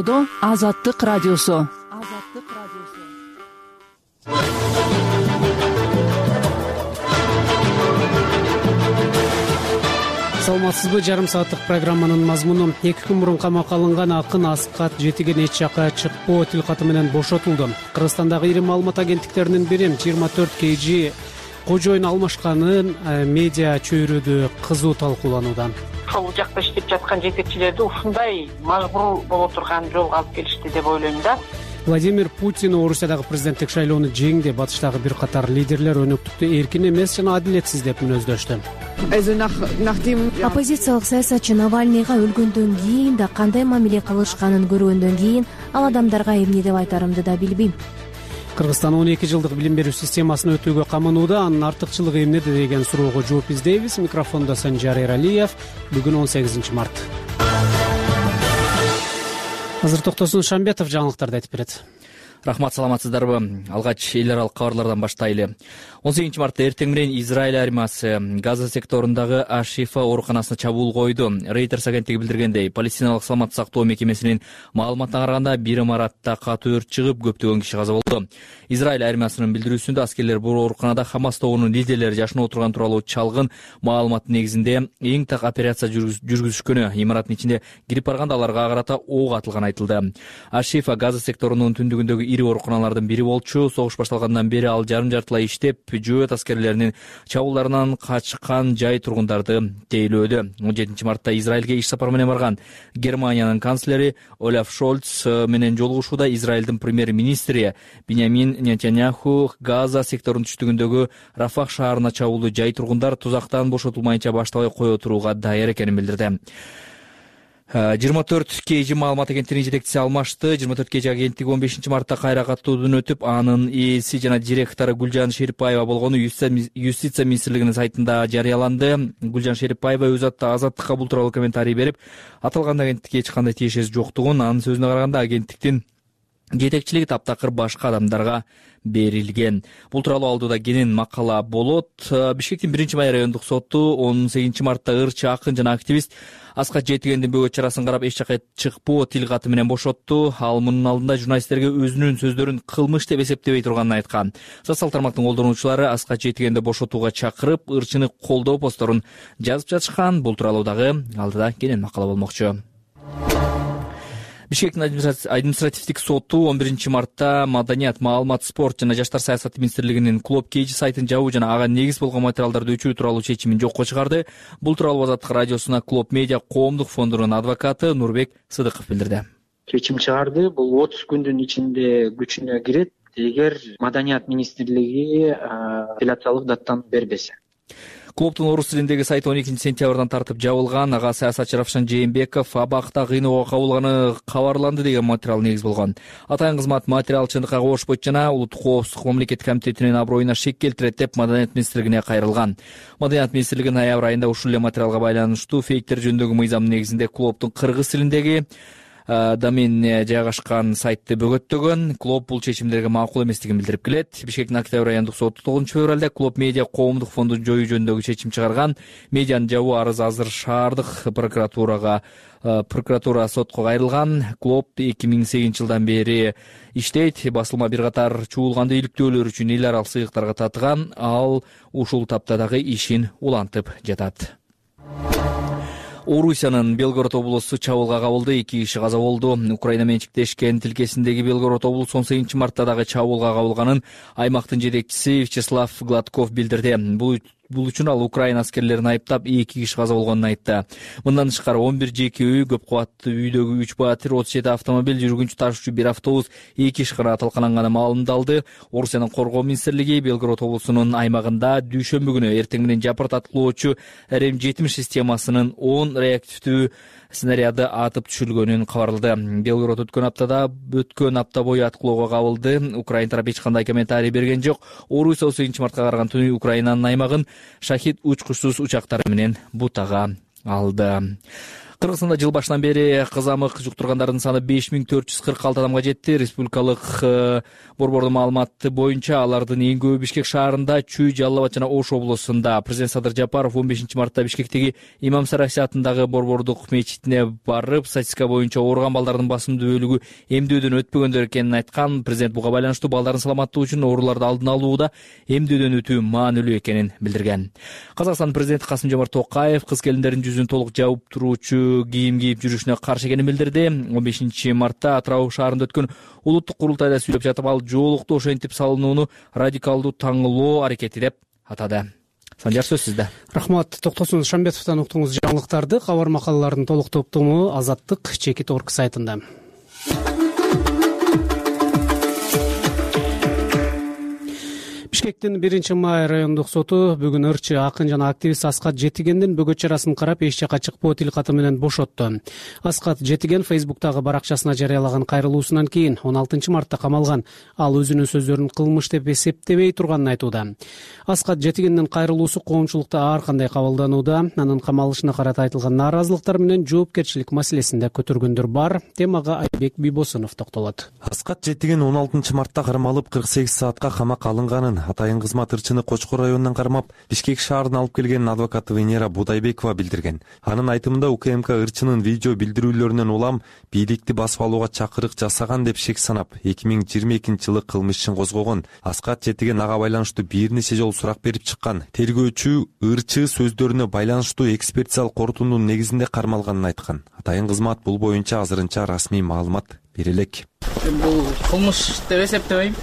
Токтогудо Азаттык радиосу. Саламатсызбы? Жарым сааттык программанын мазмуну: 2 күн мурун камакка алынган акын Аскат Жетиген эч жакка чыкпоо тилкаты менен бошотулду. Кыргызстандагы ири маалымат агенттиктеринин бири 24 KG кожоюн алмашканын медиа чөйрөдө кызуу талкууланууда. Ошол жакта иштеп жаткан жетекчилерди ушундай мажбур боло турган жолго алып келишти деп ойлойм да. Владимир Путин Орусиядагы президенттик шайлоону жеңди. Батыштагы бир катар лидерлер өнөктүктү эркин эмес жана адилетсиз деп мүнөздөштү. Оппозициялык саясатчы Навальныйга өлгөндөн кийин да кандай мамиле кылышканын көргөндөн кийин ал адамдарга эмне деп айтарымды да билбейм. Кыргызстан 12 жылдык билим берүү системасын өтүүгө каманууда. Анын артыкчылыгы эмнеде деген суроого жооп издейбиз. Микрофондо Санжар Эралиев. Бүгүн 18 март. Азыр Токтосун Шамбетов жаңылыктарды айтып берет. Рахмат, саламатсыздарбы? Алгач эл аралык кабарлардан баштайлы. 18 мартта эртең менен Израиль армиясы Газа секторундагы Аш-Шифа ооруканасына чабуул койду. Reuters агенттиги билдиргендей, Палестиналык саламаттык сактоо мекемесинин маалыматына караганда бир имаратта катуу өрт чыгып, көптөгөн киши каза болду. Израиль армиясынын билдирүүсүндө аскерлер бул ооруканада Хамас тобунун лидерлери жашынып отурган тууралуу чалгын маалыматтын негизинде эң так операция жүргүзүшкөнү, имараттын ичинде кирип барганда аларга карата ок атылганы айтылды. Аш-Шифа Газа секторунун түндүгүндөгү ири ооруканалардын бири болчу. Согуш башталгандан бери ал жарым-жартылай иштеп, жөөт аскерлеринин чабуулдарынан качкан жай тургундарды тейлөөдө. 17 мартта Израилге иш сапар менен барган Германиянын канцлери Олаф Шольц менен жолугушууда Израилдин премьер-министри Биньямин Нетаньяху Газа секторунун түштүгүндөгү Рафах шаарына чабуулду жай тургундар тузактан бошотулмайынча баштабай кое турууга даяр экенин билдирди. 24 KG маалымат агенттигинин жетекчиси алмашты. 24 KG агенттиги 15 мартта кайра каттоодон өтүп, анын ээси жана директору Гүлжан Шерипбаева болгону Юстиция министрлигинин сайтында жарыяланды. Гүлжан Шерипбаева өз Азаттыкка бул тууралуу комментарий берип, аталган агенттикке эч кандай тиешеси жоктугун, анын сөзүнө караганда агенттиктин жетекчилиги таптакыр башка адамдарга берилген. Бул тууралуу алдыда кенен макала болот. Бишкектин 1-май райондук соту 18 мартта ырчы акын жана активист Аскат Жетигендин бөгөт чарасын карап эч жакка чыкпоо тилкаты менен бошотту. Ал мунун алдында журналисттерге өзүнүн сөздөрүн кылмыш деп эсептебей турганын айткан. Социал тармактын колдонуучулары Аскат Жетигенди бошотууга чакырып, ырчыны колдоо посторун жазып жатышкан. Бул тууралуу дагы алдыда кенен макала болмокчу. Бишкектин административдик соту 11 мартта Маданият, маалымат, спорт жана жаштар саясаты министрлигинин Клуб KG сайтын жабуу жана ага негиз болгон материалдарды өчүрүү тууралуу чечимин жокко чыгарды. Бул тууралуу Азаттык радиосуна Клуб Медиа коомдук фондунун адвокаты Нурбек Сыдыков билдирди. Чечим чыгарды. Бул 30 күндүн ичинде күчүнө кирет, эгер Маданият министрлиги апелляциялык даттануу бербесе. Клубтун орус тилиндеги сайты 12 сентябрдан тартып жабылган. Ага саясатчы Равшан Жээнбеков абакта кыйноого кабылганы кабарланды деген материал негиз болгон. Атайын кызмат материал чындыкка кошпойт жана улуттук коопсуздук мамлекеттик комитетинин аброюна шек келтирет деп Маданият министрлигине кайрылган. Маданият министрлиги ноябрь айында ушул эле материалга байланыштуу фейктер жөнүндөгү мыйзамдын негизинде клубтун кыргыз тилиндеги доменине жайгашкан сайтты бөгөттөгөн. Клуб бул чечимдерге макул эместигин билдирип келет. Бишкектин Октябрь райондук соту 9 февралда Клуб Медиа коомдук фондун жоюу жөнүндөгү чечим чыгарган. Медианын жабуу арызы азыр шаардык прокуратура сотко кайрылган. Клуб 2008 жылдан бери иштейт. Басылма бир катар чуулганды иликтөөлөр үчүн эл аралык сыйыктарга татыган. Ал ушул тапта дагы ишин улантып жатат. Орусиянын Белгород облусу чабуулга кабылды. 2 киши каза болду. Украина менчиктешкен тилкесиндеги Белгород облусу 18 мартта дагы чабуулга кабылганын аймактын жетекчиси Вячеслав Гладков билдирди. Бул үчүн ал Украина аскерлерин айыптап, 2 киши каза болгонун айтты. Мындан тышкары 11 жеке үй, көп кабаттуу үйдөгү 3 батир, 37 автомобиль, жүргүнчү ташуучу 1 автобус, 2 киши талкананганы маалымдалды. Орусиянын коргоо министрлиги Белгород облусунун аймагында дүйшөмбү күнү эртең менен жапырт аткылоочу РМ-70 системасынын 10 реактивдүү снаряды атып түшүрүлгөнүн кабарлады. Белгород өткөн апта бою аткылоого кабылды. Украина тарапы эч кандай комментарий берген жок. Орусия 18 мартка караган түнү Украинанын аймагын шахид учкучсуз учактары менен бутага алды. Кыргызстанда жыл башынан бери кызамык жуктургандардын саны 5446 адамга жетти. Республикалык борбордун маалыматы боюнча алардын эң көбү Бишкек шаарында, Чүй, Жалал Абад жана Ош облусунда. Президент Садыр Жапаров 15-мартта Бишкектеги Имам Сарайси атындагы борбордук мечитине барып, статистика боюнча ооруган балдардын басымдуу бөлүгү эмдөөдөн өтпөгөндөр экенин айткан. Президент буга байланыштуу балдардын саламаттыгы үчүн ооруларды алдын алууда эмдөөдөн өтүү маанилүү экенин билдирген. Казакстан президенти Касым-Жомарт Токаев кыз келиндердин жүзүн толук жаап туруучу кийим кийип жүрүшүнө каршы экенин билдирди. 15-мартта Атырау шаарында өткөн улуттук курултайда сүйлөп жатып, ал жоолукту ошентип салынууну радикалдуу таңлоо аракети деп атады. Санжар, сөз сизде. Рахмат. Токтосун Шамбетовдон уктуңуз жаңылыктарды. Кабар макалалардын толук топтому Азаттык Чекит.орг сайтында. Бишкектин 1-май райондук соту бүгүн ырчы акын жана активист Аскат Жетигендин бөгөт чарасын карап эч жака чыкпоо тилкаты менен бошотту. Аскат Жетиген Фейсбуктагы баракчасына жарыялаган кайрылуусунан кийин 16-мартта камалган. Ал өзүнүн сөздөрүн кылмыш деп эсептебей турганын айтууда. Аскат Жетигендин кайрылуусу коомчулукта ар кандай кабылданууда. Анын камалышына карата айтылган нааразылыктар менен жоопкерчилик маселесинде көтөргөндөр бар. Темага Айбек Бийбосунов токтолот. Аскат Жетиген 16-мартта кармалып 48 саатка камакка алынганын атайын кызмат ырчыны Кочкор районунан кармап, Бишкек шаарына алып келген адвокаты Венера Будайбекова билдирген. Анын айтымында УКМК ырчынын видео билдирүүлөрүнөн улам бийликти басып алууга чакырык жасаган деп шек санап, 2022-жылы кылмыш ишин козгогон. Аскат Жетиген ага байланыштуу бир нече жолу сурак берип чыккан. Тергөөчү ырчы сөздөрүнө байланыштуу экспертиялык корутундун негизинде кармалганын айткан. Атайын кызмат бул боюнча азырынча расмий маалымат бере элек. Бул кылмыш деп эсептебейм.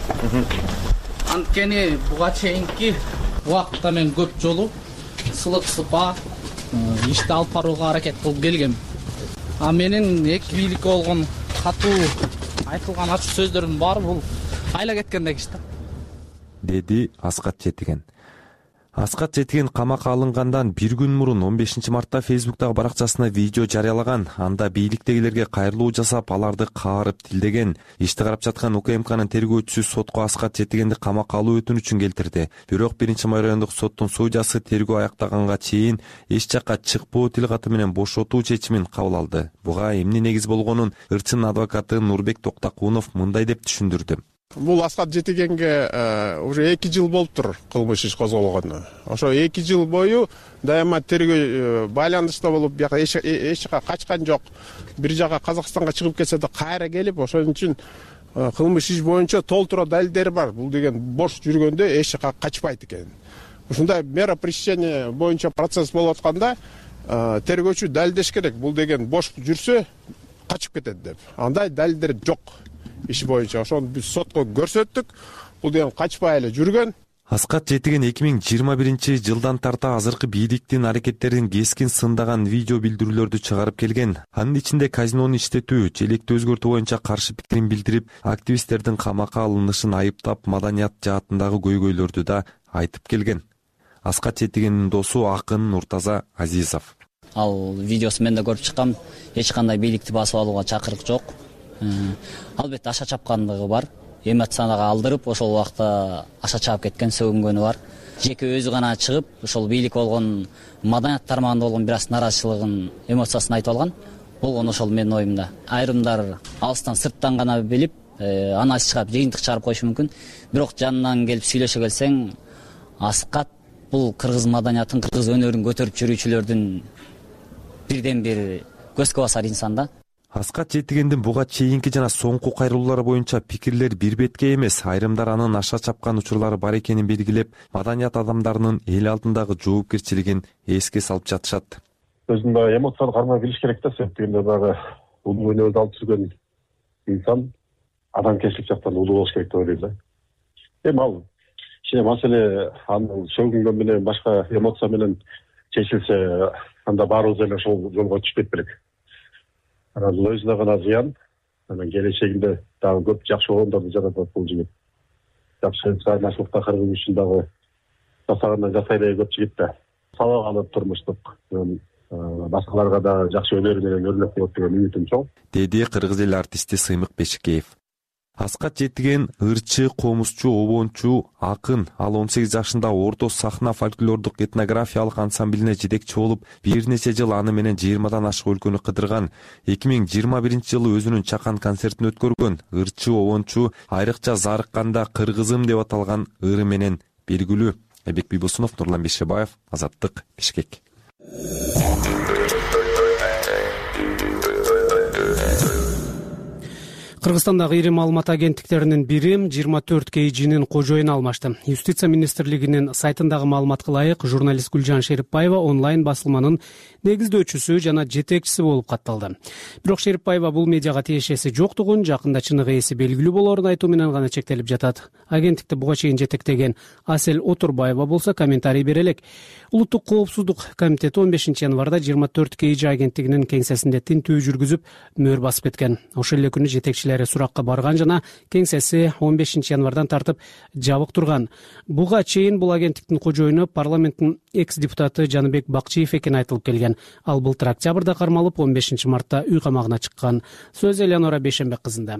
Анткени буга чейинки убакытта мен көп жолу сылык сыпа ишти алып барууга аракет кылып келгем. А менин эки бийликке болгон катуу айтылган ачык сөздөрдүн баары бул айла кеткендек иш да, деди Аскат Жетиген. Аскат Жетиген камакка алынгандан бир күн мурун 15-мартта Фейсбуктагы баракчасына видео жарыялаган. Анда бийликтегилерге кайрылуу жасап, аларды каарып тилдеген. Ишти карап жаткан УКМКнын тергөөчүсү сотко Аскат Жетигенди камакка алуу өтүнүчүн келтирди. Бирок 1-май райондук соттун судьясы тергөө аяктаганга чейин эч жакка чыкпоо тилкаты менен бошотуу чечимин кабыл алды. Буга эмне негиз болгонун ырчынын адвокаты Нурбек Токтакунов мындай деп түшүндүрдү. Бул Аскат Жетигенге уже 2 жыл болуптур кылмыш иш козголгону. Ошо 2 жыл бою дайыма тергөө байланышта болуп, бияка эч жака качкан жок. Бир жака Казакстанга чыгып кетсе да кайра келип, ошон үчүн кылмыш иш боюнча толтура далилдери бар. Бул деген бош жүргөндө эч жака качпайт экен. Ушундай мера пресечения боюнча процесс болуп атканда тергөөчү далилдеш керек. Бул деген бош жүрсө качып кетет деп. Андай далилдер жок. Иш боюнча ошону биз сотко көрсөттүк. Бул деген качпай эле жүргөн. Аскат Жетиген 2021-жылдан тарта азыркы бийликтин аракеттерин кескин сындаган видео билдирүүлөрдү чыгарып келген. Анын ичинде казинону иштетүү, желекти өзгөртүү боюнча каршы пикирин билдирип, активисттердин камакка алынышын айыптап, маданият жаатындагы көйгөйлөрдү да айтып келген. Аскат Жетигендин досу акын Нуртаза Азизов. Ал видеосун мен да көрүп чыккам. Эч кандай бийликти басып алууга чакырык жок. Албетте аша чапкандыгы бар. Эмоцияга алдырып, ошол убакта аша чаап кеткен, сөгүнгөнү бар. Жеке өзү гана чыгып, ошол бийлик болгон маданият тармагында болгон бир аз наразычылыгын, эмоциясын айтып алган. Болгон ошол менин оюмда. Айрымдар алыстан сырттан гана билип, анализ чыгарып, жыйынтык чыгарып коюшу мүмкүн. Бирок жанынан келип сүйлөшө келсең, Аскат бул кыргыз маданиятын, кыргыз өнөрүн көтөрүп жүрүүчүлөрдүн бирден бир көзгө басар инсан да. Аскат Жетигендин буга чейинки жана соңку кайрылуулары боюнча пикирлер бир бетке эмес. Айрымдар анын аша чапкан учурлары бар экенин белгилеп, маданият адамдарынын эл алдындагы жоопкерчилигин эске салып жатышат. Өзүн дагы эмоцияны кармай билиш керек да, себеп дегенде дагы улуу өнөрдү алып жүргөн инсан адамгерчилик жактан улуу болуш керек деп ойлойм да. Эми ал кичине маселе анын сөгүнгөн менен башка эмоция менен чечилсе, анда баарыбыз эле ошол жолго түшпөйт белек. Бул өзүнө гана зыян. Анан келечегинде дагы көп жакшы оорумдарды жаратат бул жигит. Жакшы сааматтыкта кыргыз үчүн дагы жасагандан жасай эле көп жигит да. Сабак алып турмуштук. Башкаларга да жакшы өнөр менен өрнөк болот деген үмүтүм чоң. Деди кыргыз эл артисти Сыймык Бешикеев. Аскат Жетиген ырчы, комузчу, обончу, акын. Ал 18 жашында Орто Сахна фольклордук этнографиялык ансамблине жетекчи болуп, бир нече жыл аны менен 20дан ашык өлкөнү кыдырган. 2021-жылы өзүнүн чакан концертин өткөргөн. Ырчы, обончу айрыкча зарыкканда кыргызым деп аталган ыры менен белгилүү. Эбек Бийбосунов, Нурлан Бейшебаев, Азаттык, Бишкек. Кыргызстандагы ири маалымат агенттиктеринин бири 24 KG'нин кожоюну алмашты. Юстиция министрлигинин сайтындагы маалыматка ылайык, журналист Гүлжан Шерипбаева онлайн басылманын негиздөөчүсү жана жетекчиси болуп катталды. Бирок Шерипбаева бул медиага тиешеси жоктугун, жакында чыныгы ээси белгилүү болоорун айтуу менен гана чектелип жатат. Агенттикти буга чейин жетектеген Асель Отурбаева болсо комментарий бере элек. Улуттук коопсуздук комитети 15 январда 24 KG агенттигинин кеңсесинде тинтүү жүргүзүп, мөөр басып кеткен. Ошол эле күнү жетекчилери суракка барган жана кеңсеси 15 январдан тартып жабык турган. Буга чейин бул агенттиктин кожоюну парламенттин экс-депутаты Жаныбек Бакчиев экени айтылып келген. Ал былтыр октябрда кармалып, 15 мартта үй камагына чыккан. Сөз Элеонора Бейшенбек кызында.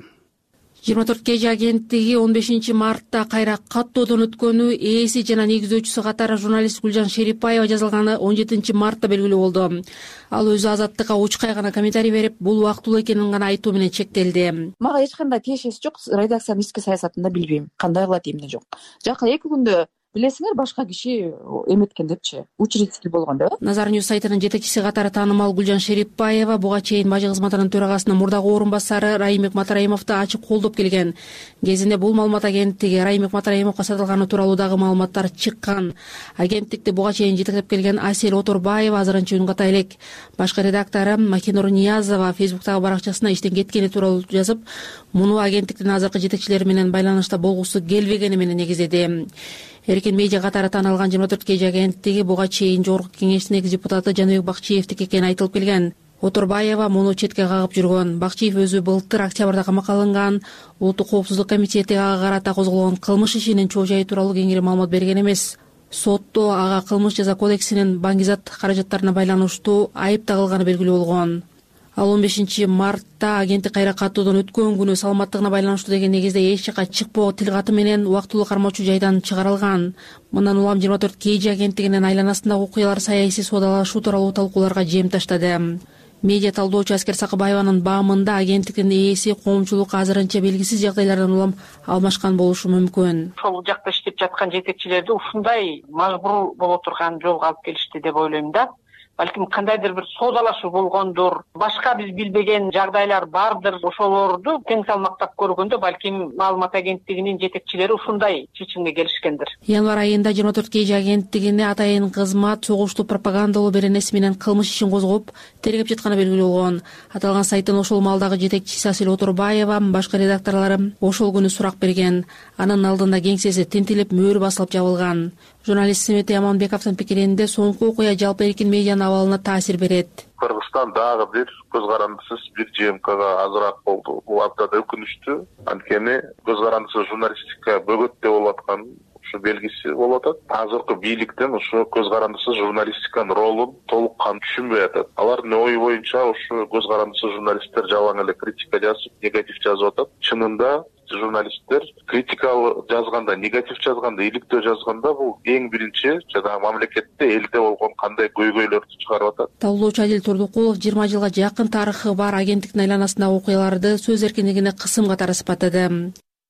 24 KG агенттиги 15 мартта кайра каттоодон өткөнү ээси жана негиздөөчүсү катары журналист Гүлжан Шерипбаева жазылганы 17 мартта белгилүү болду. Ал өзү Азаттыкка учкай гана комментарий берип, бул убактылуу экенин гана айтуу менен чектелди. Мага эч кандай тиешеси жок, редакциянын ички саясатында билбейм, кандай кылат эмне жок. Жакын 2 күндө билесиңер, башка киши эметкен депчи, учредитель болгон деп. Назар Ньюс сайтынын жетекчиси катары таанымал Гүлжан Шерипбаева буга чейин бажы кызматынын төрагасынын мурдагы орун басары Райымбек Матраимовду ачык колдоп келген. Кезинде бул маалымат агенттиги Райымбек Матраимовго сатылганы тууралуу дагы маалыматтар чыккан. Агенттикти буга чейин жетектеп келген Асель Отурбаева азырынча үн ката элек. Башкы редактору Макинур Ниязова Фейсбуктагы баракчасына иштен кеткени тууралуу жазып, муну агенттиктин азыркы жетекчилери менен байланышта болгусу келбегени менен негиздеди. Эркин медиа катары таанылган 24 KG агенттиги буга чейин Жогорку кеңештин экс-депутаты Жаныбек Бакчиевдики экени айтылып келген. Отурбаева муну четке кагып жүргөн. Бакчиев өзү былтыр октябрда камакка алынган. Улуттук коопсуздук комитети ага карата козголгон кылмыш ишинин чоо жайы тууралуу кеңири маалымат берген эмес. Сотто ага кылмыш жаза кодексинин баңгизат каражаттарына байланыштуу айып тагылганы белгилүү болгон. Ал 15 мартта агенттик кайра каттоодон өткөн күнү саламаттыгына байланыштуу деген негизде эч жака чыкпоо тил каты менен убактылуу кармоочу жайдан чыгарылган. Мындан улам 24 KG агенттигинин айланасындагы окуялар саясий соодалашуу тууралуу талкууларга жем таштады. Медиа талдоочу Аскер Сакыбаеванын баамында агенттиктин ээси коомчулук азырынча белгисиз жагдайлардан улам алмашкан болушу мүмкүн. Ошол жакта иштеп жаткан жетекчилерди ушундай мажбур боло турган жолго алып келишти деп ойлойм да. Балким кандайдыр бир соодалашуу болгондур, башка биз билбеген жагдайлар бардыр. Ошолорду тең салмактап көргөндө балким маалымат агенттигинин жетекчилери ушундай чечимге келишкендир. Январь айында 24 KG агенттигине атайын кызмат согуштуу пропагандалоо беренеси менен кылмыш ишин козгоп, тергеп жатканы белгилүү болгон. Аталган сайттын ошол маалдагы жетекчиси Асель Отурбаева башка редакторлору ошол күнү сурак берген. Анын алдында кеңсеси тинтилип, мөөр басылып жабылган. Журналист Семетей Аманбековдун пикиринде соңку окуя жалпы эркин медианын абалына таасир берет. Кыргызстан дагы бир көз карандысыз бир ЖМКга азыраак болду. Бул абдан өкүнүчтүү. Анткени көз карандысыз журналистика бөгөттө болуп аткан ушу белгиси болуп атат. Азыркы бийликтен ушу көз карандысыз журналистиканын ролун толук кан түшүнбөй атат. Алардын ою боюнча ушу көз карандысыз журналисттер жалаң эле критика жазып, негатив жазып атат. Чынында журналисттер критика жазганда, негатив жазганда, иликтөө жазганда бул эң биринчи жана мамлекетте элде болгон кандай көйгөйлөрдү чыгарып атат. Талдоочу Адил Турдукулов 20 жылга жакын тарыхы бар агенттиктин айланасындагы окуяларды сөз эркиндигине кысым катары сыпаттады.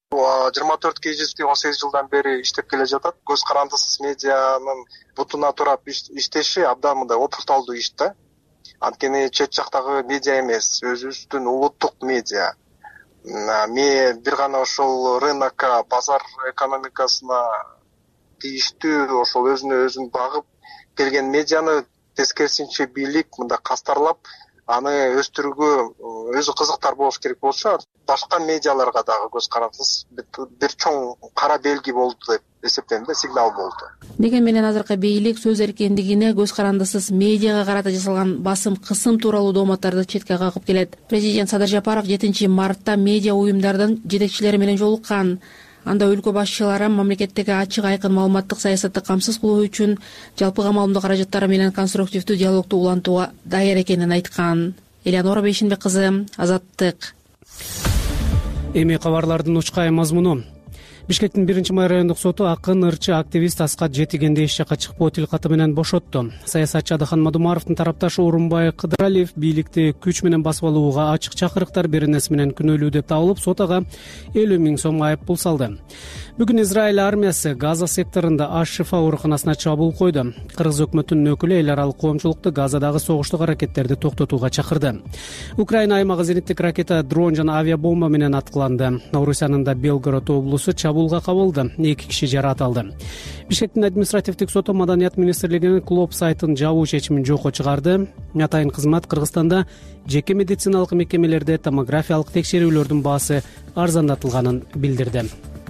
24 KG 18 жылдан бери иштеп келе жатат. Көз карандысыз медианын бутуна турап иштеши абдан мындай опурталдуу иш да. Анткени чет жактагы медиа эмес, өзүбүздүн улуттук медиа. Мен бир гана ошол рынокко, базар экономикасына тийиштүү, ошол өзүн багып келген медианы тескерисинче бийлик мындай кастарлап, аны өстүрүүгө өзү кызыктар болуш керек болчу, башка медиаларга дагы көз карандысыз бир чоң кара белги болду деп эсептейм да, сигнал болду. Деген менен азыркы бийлик сөз эркиндигине көз карандысыз медиага карата жасалган басым кысым тууралуу дооматтарды четке кагып келет. Президент Садыр Жапаров 7 мартта медиа уюмдардын жетекчилери менен жолуккан. Анда өлкө башчылары мамлекеттеги ачык айкын маалыматтык саясатты камсыз кылуу үчүн жалпыга маалымдоо каражаттары менен конструктивдүү диалогду улантууга даяр экенин айткан. Элеонора Бейшенбек кызы, Азаттык. Эми кабарлардын учкай мазмуну. Бишкектин 1-май райондук соту акын ырчы активист Аскат Жетигенди эч жакка чыкпоо тил каты менен бошотту. Саясатчы Адахан Мадумаровдун тарапташы Орунбай Кыдыралиев бийликти күч менен басып алууга ачык чакырыктар беренеси менен күнөөлүү деп табылып, сот ага 50 000 сом айып пул салды. Бүгүн Израиль армиясы Газа секторунда Аш-Шифа ооруканасына чабуул койду. Кыргыз өкмөтүнүн өкүлү эл аралык коомчулукту Газадагы согуштук аракеттерди токтотууга чакырды. Украина аймагы зениттик ракета, дрон жана авиабомба менен аткыланды. Орусиянын да Белгород облусу чабуулга кабылды. 2 киши жаракат алды. Бишкектин административдик соту Маданият министрлигинин клуб сайтын жабуу чечимин жокко чыгарды. Атайын кызмат Кыргызстанда жеке медициналык мекемелерде томографиялык текшерүүлөрдүн баасы арзандатылганын билдирди.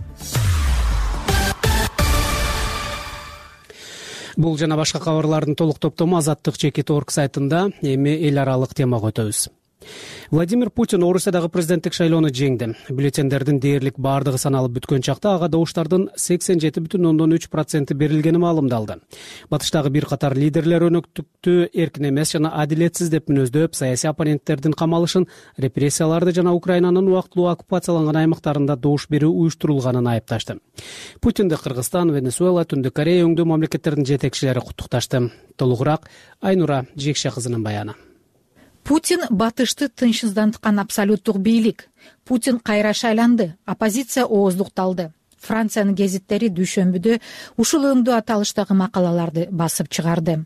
Бул жана башка кабарлардын толук топтому Азаттык.org сайтында. Эми эл аралык темага өтөбүз. Владимир Путин Орусиядагы президенттик шайлоону жеңди. Бюллетендердин дээрлик баардыгы саналып бүткөн чакта ага добуштардын 87,3% берилгени маалымдалды. Батыштагы бир катар лидерлер өнөктүктү эркин эмес жана адилетсиз деп мүнөздөп, саясий оппоненттердин камалышын, репрессияларды жана Украинанын убактылуу оккупацияланган аймактарында добуш берүү уюштурулганын айыпташты. Путинди Кыргызстан, Венесуэла, Түндүк Корея өңдүү мамлекеттердин жетекчилери куттукташты. Толугураак Айнура Жекше кызынын баяны. Путин батышты тынчсызданткан абсолюттук бийлик. Путин кайра шайланды, оппозиция ооздукталды. Франциянын гезиттери дүйшөмбүдө ушул өңдүү аталыштагы макалаларды басып чыгарды.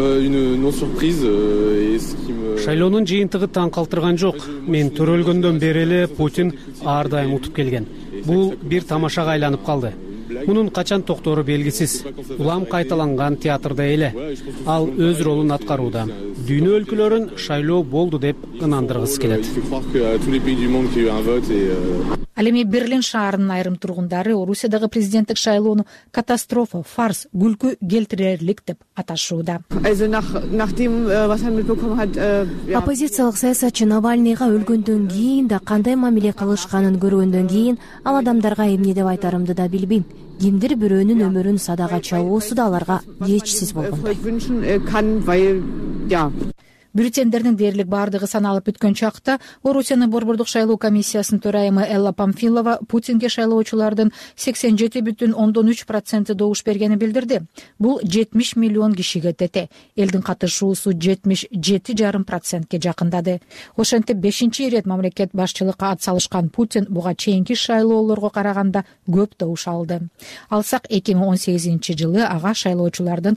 Шайлоонун жыйынтыгы таң калтырган жок. Мен төрөлгөндөн бери эле Путин ар дайым утуп келген. Бул бир тамашага айланып калды. Мунун качан токтору белгисиз. Улам кайталанган театрда эле. Ал өз ролун аткарууда. Дүйнө өлкөлөрүн шайлоо болду деп ынандыргысы келет. Ал эми Берлин шаарынын айрым тургундары Орусиядагы президенттик шайлоону катастрофа, фарс, күлкү келтирерлик деп аташууда. Оппозициялык саясатчы Навальныйга өлгөндөн кийин да кандай мамиле кылышканын көргөндөн кийин ал адамдарга эмне деп айтарымды да билбейм. Кимдир бирөөнүн өмүрүн садага чабуусу да аларга кечсиз болгондой. Бюллетендердин дээрлик баардыгы саналып бүткөн чакта Орусиянын борбордук шайлоо комиссиясынын төрайымы Элла Памфилова Путинге шайлоочулардын 87,3% добуш бергенин билдирди. Бул 70 миллион кишиге тете. Элдин катышуусу 77,5%ке жакындады. Ошентип 5-чи ирет мамлекет башчылыкка ат салышкан Путин буга чейинки шайлоолорго караганда көп добуш алды. Алсак 2018-жылы ага шайлоочулардын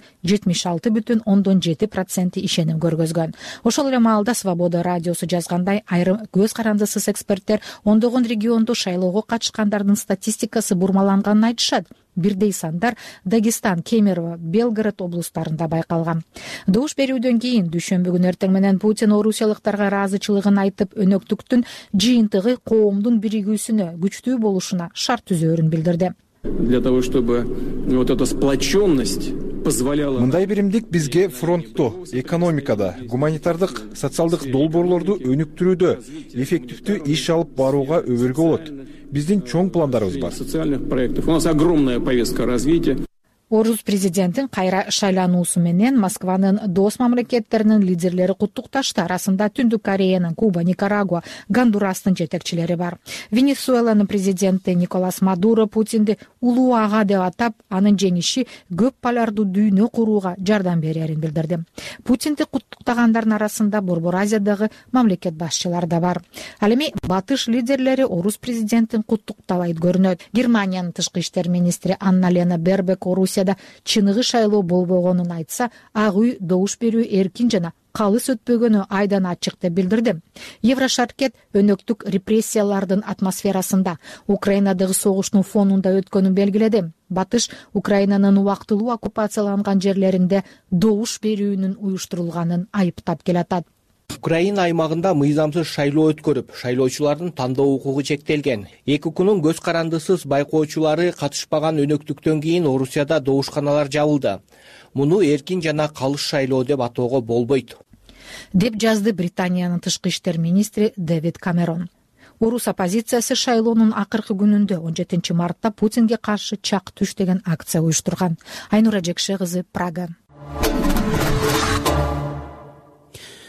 76,7% ишеним көргөзгөн. Ошол эле маалда Свобода радиосу жазгандай, айрым көз карандысыз эксперттер ондогон региондо шайлоого катышкандардын статистикасы бурмаланганын айтышат. Бирдей сандар Дагестан, Кемерово, Белгород облустарында байкалган. Добуш берүүдөн кийин дүйшөмбү күнү эртең менен Путин орусиялыктарга ыраазычылыгын айтып, өнөктүктүн жыйынтыгы коомдун биригүүсүнө, күчтүү болушуна шарт түзөөрүн билдирди. Для того, чтобы вот эта сплоченность позволяла... Мындай биримдик бизге фронтту, экономикада, гуманитардык, социалдык долбоорлорду өнүктүрүүдө эффективдүү иш алып барууга өбөлгө болот. Биздин чоң пландарыбыз бар. Социальных проектов. У нас огромная повестка развития. Орус президентин кайра шайлануусу менен Москванын дос мамлекеттеринин лидерлери куттукташты. Арасында Түндүк Кореянын, Куба, Никарагуа, Гондурастын жетекчилери бар. Венесуэланын президенти Николас Мадуро Путинди улуу ага деп атап, анын жеңиши көп полярдуу дүйнө курууга жардам берерин билдирди. Путинди куттуктагандардын арасында Борбор Азиядагы мамлекет башчылары да бар. Ал эми батыш лидерлери Орус президентин куттуктабайт көрүнөт. Германиянын тышкы иштер министри Анна-Лена Бербек Орусияда чыныгы шайлоо болбогонун айтса, ак үй добуш берүү эркин жана калыс өтпөгөнү айдан ачык деп билдирди. Еврошаркет өнөктүк репрессиялардын атмосферасында Украинадагы согуштун фонунда өткөнүн белгиледи. Батыш Украинанын убактылуу оккупацияланган жерлеринде добуш берүүнүн уюштурулганын айыптап келатат. Украина аймагында мыйзамсыз шайлоо өткөрүп, шайлоочулардын тандоо укугу чектелген. ЭККнун көз карандысыз байкоочулары катышпаган өнөктүктөн кийин Орусияда добушканалар жабылды. Муну эркин жана калыс шайлоо деп атоого болбойт, деп жазды Британиянын тышкы иштер министри Дэвид Камерон. Орус оппозициясы шайлоонун акыркы күнүндө 17 мартта Путинге каршы чак түш деген акция уюштурган. Айнура Жекше кызы, Прага.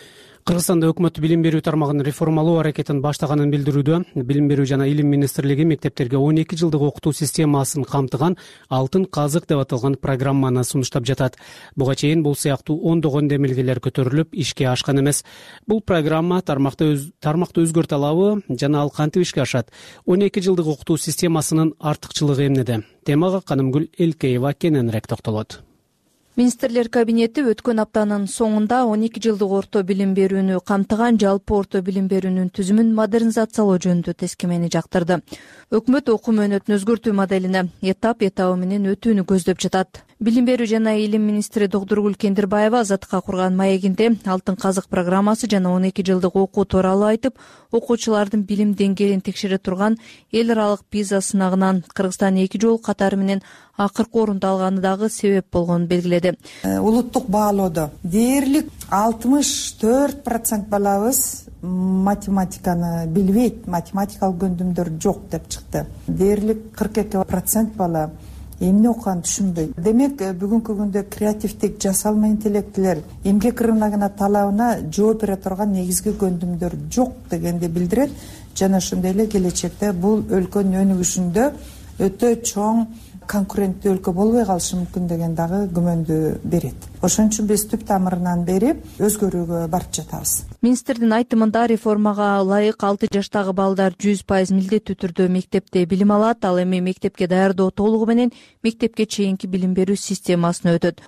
Кыргызстанда өкмөт билим берүү тармагын реформалоо аракетин баштаганын билдирүүдө. Билим берүү жана илим министрлиги мектептерге 12 жылдык окутуу системасын камтыган алтын казык деп аталган программаны сунуштап жатат. Буга чейин бул сыяктуу ондогон демилгелер көтөрүлүп, ишке ашкан эмес. Бул программа тармакты өзгөртө алабы жана ал кантип ишке ашат? 12 жылдык окутуу системасынын артыкчылыгы эмнеде? Темага Канымгүл Элкеева кененирээк токтолот. Министрлер кабинети өткөн аптанын соңунда 12 жылдык орто билим берүүнү камтыган жалпы орто билим берүүнүн түзүмүн модернизациялоо жөнүндө тескемени жактырды. Өкмөт окуу мөөнөтүн өзгөртүү моделине этап менен өтүүнү көздөп жатат. Билим берүү жана илим министри Доктургүл Кендирбаева Азаттыкка курган маегинде алтын казык программасы жана 12 жылдык окуу тууралуу айтып, окуучулардын билим деңгээлин текшере турган эл аралык PISA сынагынан Кыргызстан 2 жолу катары менен акыркы орунду алганы дагы себеп болгонун белгиледи. Улуттук баалоодо дээрлик 64% балабыз математиканы билбейт, математикалык көндүмдөр жок деп чыкты. Дээрлик 42% бала эмне окуганын түшүнбөйт. Демек, бүгүнкү күндө креативдик, жасалма интеллектилер эмгек рыногуна талабына жооп бере турган негизги көндүмдөр жок дегенди билдирет. Жана ошондой эле келечекте бул өлкөнүн өнүгүшүндө өтө чоң конкуренттүү өлкө болбой калышы мүмкүн деген дагы күмөндү берет. Ошон үчүн биз түп тамырынан бери өзгөрүүгө барып жатабыз. Министрдин айтымында реформага ылайык 6 жаштагы балдар 100% милдеттүү түрдө мектепте билим алат. Ал эми мектепке даярдоо толугу менен мектепке чейинки билим берүү системасына өтөт.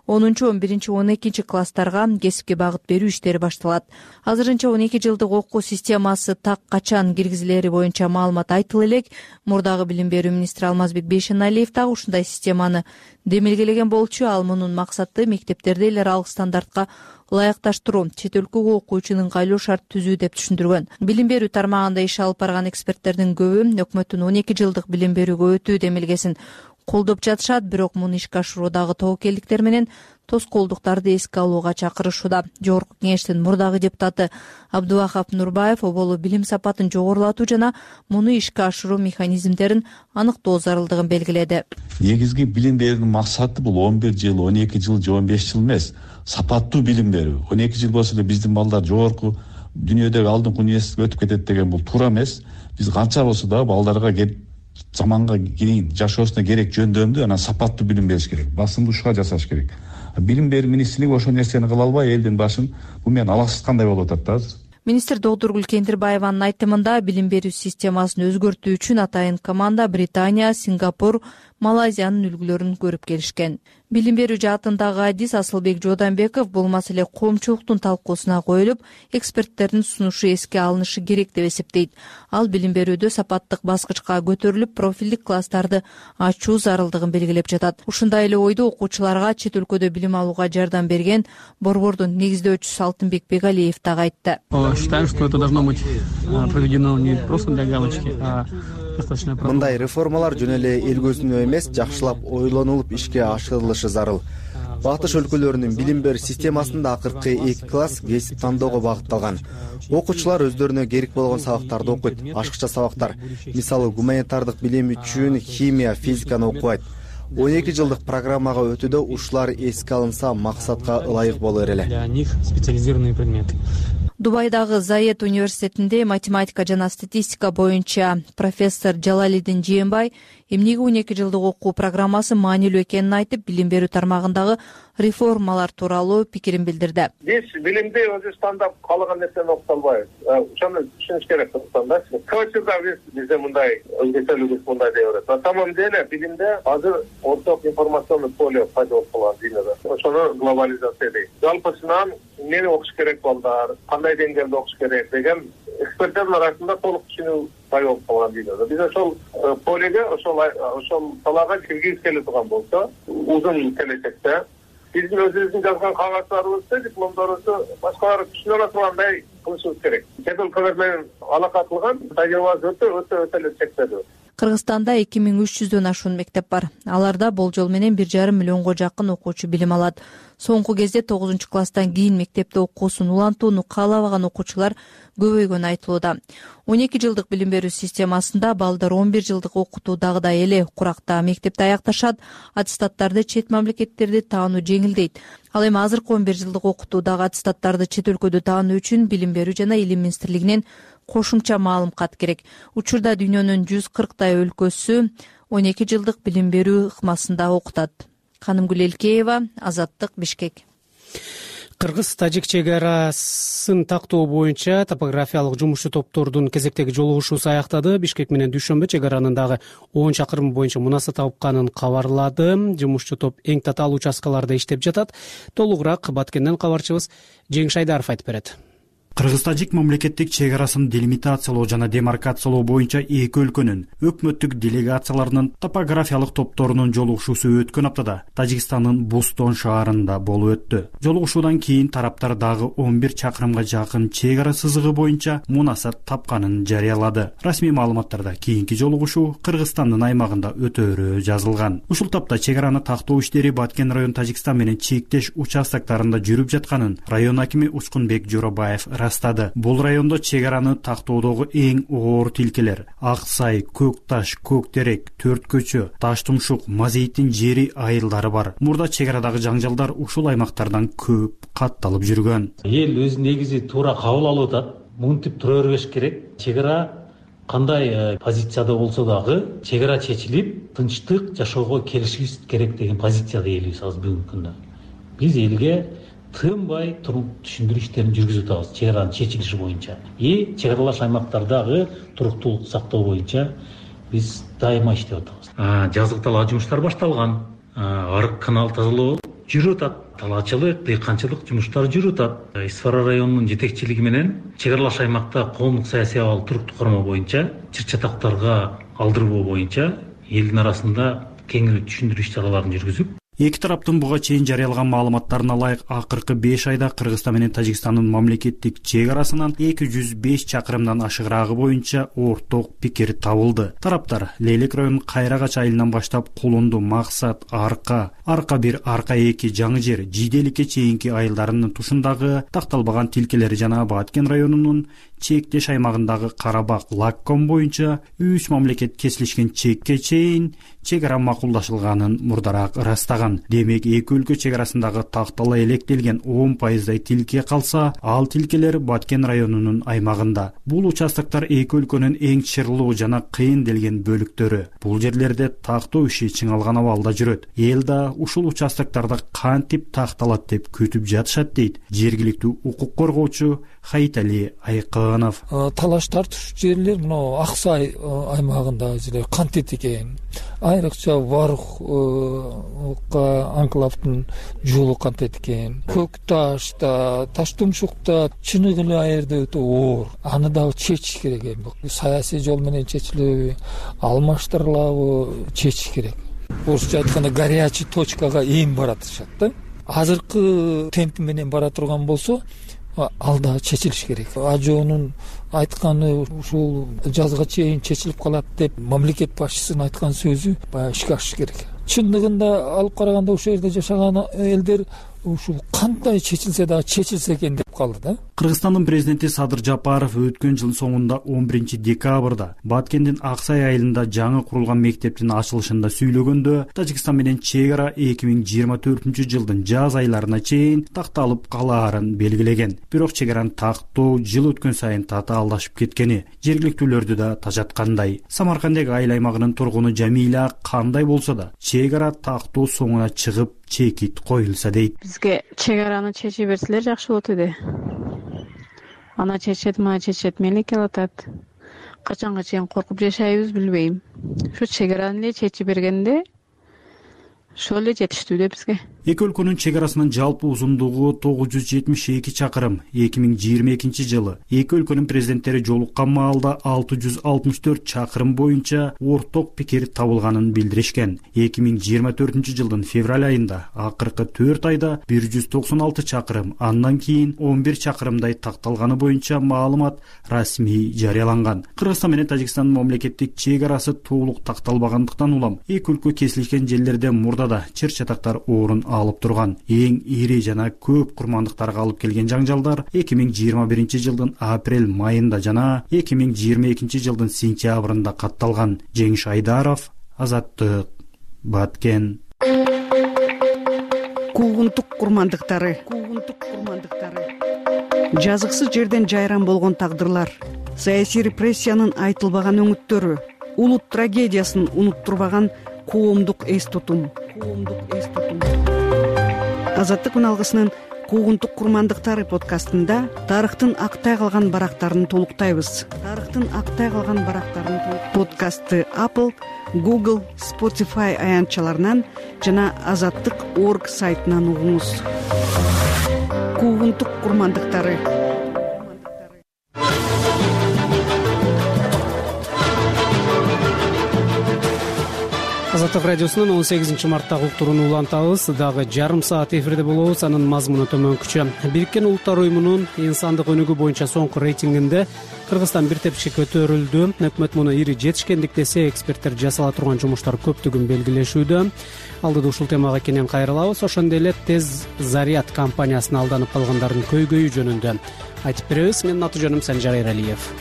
10-11-12 класстарга кесипке багыт берүү иштери башталат. Азырынча 12 жылдык окуу системасы так качан киргизилери боюнча маалымат айтыла элек. Мурдагы билим берүү министри Алмазбек Бейшеналиев дагы ушундай системаны демилгелеген болчу. Ал мунун максаты мектептерди эл аралык стандартка ылайыкташтыруу, чет өлкөгө окуучунун ыңгайлуу шарт түзүү деп түшүндүргөн. Билим берүү тармагында иш алып барган эксперттердин көбү өкмөттүн 12 жылдык билим берүүгө өтүү демилгесин колдоп жатышат, бирок муну ишке ашыруудагы тобокелдиктер менен тоскоолдуктарды эске алууга чакырышууда. Жогорку кеңештин мурдагы депутаты Абдубахап Нурбаев оболу билим сапатын жогорулатуу жана муну ишке ашыруу механизмдерин аныктоо зарылдыгын белгиледи. Негизги билим берүүнүн максаты бул 11 жыл, 12 жыл же 15 жыл эмес, сапаттуу билим берүү. 12 жыл болсо эле биздин балдар жогорку дүйнөдөгү алдыңкы университетке өтүп кетет деген бул туура эмес. Биз канча болсо да балдарга заманга кийин жашоосуна керек жөндөмдү анан сапаттуу билим бериш керек, басымдуу ушуга жасаш керек. Билим берүү министрлиги ошол нерсени кыла албай элдин башын бул менен алаксыткандай болуп атат да азыр. Министр Доктургүл Кендирбаеванын айтымында билим берүү системасын өзгөртүү үчүн атайын команда Британия, Сингапур, Малайзиянын үлгүлөрүн көрүп келишкен. Билим берүү жаатындагы адис Асылбек Жууданбеков бул маселе коомчулуктун талкуусуна коюлуп, эксперттердин сунушу эске алынышы керек деп эсептейт. Ал билим берүүдө сапаттык баскычка көтөрүлүп, профилдик класстарды ачуу зарылдыгын белгилеп жатат. Ушундай эле ойду окуучуларга чет өлкөдө билим алууга жардам берген Борбордун негиздөөчүсү Алтынбек Бегалиев дагы айтты. Считаем, что это должно быть проведено не просто для галочки, а мындай реформалар жөн эле эл көзүнө эмес, жакшылап ойлонулуп ишке ашырылышы зарыл. Батыш өлкөлөрүнүн билим берүү системасында акыркы 2 класс кесип тандоого багытталган. Окуучулар өздөрүнө керек болгон сабактарды окуйт. Башкача сабактар, мисалы гуманитардык билим үчүн химия, физиканы окубайт. 12 жылдык программага өтүүдө ушулар эске алынса максатка ылайык болор эле. Для них специализированные предметы. Дубайдагы Заед университетинде математика жана статистика боюнча профессор Жалалидин Жээнбай эмнеге 12 жылдык окуу программасы маанилүү экенин айтып, билим берүү тармагындагы реформалар тууралуу пикирин билдирди. Биз билимди өзү тандап каалаган нерсени окута албайбыз. Ошону түшүнүш керек да. Көчүдө бизде мындай өзгөчөлүк мындай деп берет. На самом деле билимде азыр орток информационный поле пайда болуп калган дүйнөдө. Ошону глобализация дейт. Жалпысынан эмнени окуш керек балдар, кандай деңгээлде окуш керек деген эксперттердин арасында толук түшүнүү пайда болуп калган дүйнөдө. Биз ошол полеге, ошол салага киргизгеле турган болсо, узун келечекте биздин өзүбүздүн жазган кагаздарыбызды, дипломдорубузду башкалар түшүнө ала тургандай кылышыбыз керек. Чет өлкөлөр менен алака кылган тажрыйбабыз өтө эле чектелүү. Кыргызстанда 2300дөн ашуун мектеп бар. Аларда болжол менен 1,5 миллионго жакын окуучу билим алат. Соңку кезде 9-класстан кийин мектепте окуусун улантууну каалабаган окуучулар көбөйгөнү айтылууда. 12 жылдык билим берүү системасында балдар 11 жылдык окутуудагыдай эле куракта мектепти аякташат, аттестаттарды чет мамлекеттерди таануу жеңилдейт. Ал эми азыркы 11 жылдык окутуудагы аттестаттарды чет өлкөдө таануу үчүн Билим берүү жана Илим министрлигинен кошумча маалымкат керек. Учурда дүйнөнүн 140 өлкөсү 12 жылдык билим берүү ыкмасында окутат. Канымгүл Элкеева, Азаттык, Бишкек. Кыргыз-тажик чегарасын тактоо боюнча топографиялык жумушчу топтордун кезектеги жолугушуусу аяктады. Бишкек менен Дүйшөмбө чегаранын дагы 10 чакырым боюнча мунаса табыкканын кабарлады. Жумушчу топ эң татаал участкаларда иштеп жатат. Толугураак Баткенден кабарчыбыз Жеңиш Айдаров айтып берет. Кыргыз-тажик мамлекеттик чегарасын делимитациялоо жана демаркациялоо боюнча эки өлкөнүн өкмөттүк делегацияларынын топографиялык топторунун жолугушуусу өткөн аптада Тажикстандын Бустон шаарында болуп өттү. Жолугушуудан кийин тараптар дагы 11 чакырымга жакын чегара сызыгы боюнча мунасат тапканын жарыялады. Расмий маалыматтарда кийинки жолугушуу Кыргызстандын аймагында өтөөрү жазылган. Ушул тапта чегараны тактоо иштери Баткен район Тажикстан менен чектеш участоктарында жүрүп жатканын район акими Учкунбек Жоробаев растады. Бул райондо чегараны тактоодогу эң оор тилкелер Ак Сай, Көк Таш, Көк Терек, Төрт Көчө, Таш Тумшук, Мазейиттин жери айылдары бар. Мурда чегарадагы жаңжалдар ушул аймактардан көп катталып жүргөн. Эл өз негизи туура кабыл алып атат. Мынтип тура бербеш керек. Чегара кандай позицияда болсо дагы чегара чечилип, тынчтык жашоого келишибиз керек деген позицияда элибиз азыр бүгүнкү күндө. Биз элге тынбай түшүндүрүү иштерин жүргүзүп атабыз чегаранын чечилиши боюнча. Чегаралаш аймактардагы туруктуулук сактоо боюнча биз дайыма иштеп атабыз. Жазгы талаа жумуштар башталган. Арык канал тазалоо жүрүп атат. Талаачылык, дыйканчылык жумуштары жүрүп атат. Исфара районунун жетекчилиги менен чегаралаш аймакта коомдук саясий абал туруктуу кармоо боюнча, чыр-чатактарга алдырбоо боюнча элдин арасында кеңири түшүндүрүү иш-чараларын жүргүзүп. Эки тараптын буга чейин жарыялаган маалыматтарына ылайык акыркы 5 айда Кыргызстан менен Тажикстандын мамлекеттик чегарасынан 205 чакырымдан ашыгыраагы боюнча орток пикир табылды. Тараптар Лейлек районунун Кайрагач айылынан баштап Кулунду, Максат, Арка 1, Арка 2, Жаңы жер, Жиделикке чейинки айылдарынын тушундагы такталбаган тилкелери жана Баткен районунун чектеш аймагындагы Карабак, Лакком боюнча 3 мамлекет кесилишкен чекке чейин чегара макулдашылганын мурдараак ырастаган. Демек эки өлкө чегарасындагы тактала электелген 10% тилке калса, ал тилкелер Баткен районунун аймагында. Бул участоктор эки өлкөнүн эң чырлуу жана кыйынделген бөлүктөрү. Бул жерлерде тактоо иши чыңалган абалда жүрөт. Эл да ушул участоктордо кантип такталат деп күтүп жатышат дейт жергиликтүү укук коргоочу Хайтали Айкынов. Талаш тартыш жерлер мына Ак Сай аймагында кантет экен. Айрыкча Варукка анклавдын жолу кантет экен. Көк Ташта, Таш Тумшукта чыныгы эле аерде өтө оор. Аны дагы чечиш керек эми. Саясий жол менен чечилеби, алмаштырылабы чечиш керек. Орусча айтканда горячий точкага эми баратышат да. Азыркы темп менен бара турган болсо, ал да чечилиш керек. Ажоонун айтканы ушул жазга чейин чечилип калат деп мамлекет башчысынын айткан сөзү баягы ишке ашыш керек. Чындыгында алып караганда ошол жерде жашаган элдер ушул кандай чечилсе дагы чечилсе экен деп калды да. Кыргызстандын президенти Садыр Жапаров өткөн жылдын соңунда 11 декабрда Баткендин Ак Сай айылында жаңы курулган мектептин ачылышында сүйлөгөндө Тажикстан менен чегара 2024 жылдын жаз айларына чейин такталып калаарын белгилеген. Бирок чегараны тактоо жыл өткөн сайын татаалдашып кеткени жергиликтүүлөрдү да тажаткандай. Самаркандеги айыл аймагынын тургуну Жамиля кандай болсо да чегара тактоо соңуна чыгып чекит коюлса дейт. Бизге чегараны чече берселер жакшы болот эди. Ана чечет, мана чечет, мени келатат. Качанга чейин коркуп жашайбыз билбейм. Ушу чегараны эле чечип бергенде ошол эле жетиштүү да бизге. Эки өлкөнүн чегарасынын жалпы узундугу 972 чакырым. 2022 жылы эки өлкөнүн президенттери жолуккан маалда 664 чакырым боюнча орток пикир табылганын билдиришкен. 2024 жылдын февраль айында акыркы 4 айда 196 чакырым, андан кийин 11 чакырымдай такталганы боюнча маалымат расмий жарыяланган. Кыргызстан менен Тажикстандын мамлекеттик чегарасы толук такталбагандыктан улам эки өлкө кесилишкен жерлерде мурда да чыр-чатактар орун алып турган. Эң ири жана көп курмандыктарга алып келген жаңжалдар 2021 жылдын апрель-майында жана 2022 жылдын сентябрында катталган. Жеңиш Айдаров, Азаттык, Баткен. куугунтук курмандыктары жазыксыз жерден жайран болгон тагдырлар, саясий репрессиянын айтылбаган өңүттөрү, улут трагедиясын унуттурбаган коомдук эс тутум. Азаттык үналгысынын куугунтук курмандыктары подкастында тарыхтын актай калган барактарын толуктайбыз. Подкастты Apple, Google, Spotify аянтчаларынан жана azattyk.org сайтынан угуңуз. Куугунтук курмандыктары. Азаттык радиосунун 18 марттагы уктуруну улантабыз. Дагы жарым саат эфирде болобуз. Анын мазмуну төмөнкүчө. Бириккен Улуттар уюмунун инсандык өнүгүү боюнча соңку рейтингинде Кыргызстан бир тепши көтөрүлдү. Өкмөт муну ири жетишкендик десе, эксперттер жасала турган жумуштар көптүгүн белгилешүүдө. Алдыда ушул темага кенен кайрылабыз. Ошондой эле Тез Заряд компаниясына алданып калгандардын көйгөйү жөнүндө айтып беребиз. Менин аты жөнүм Санжар Эралиев.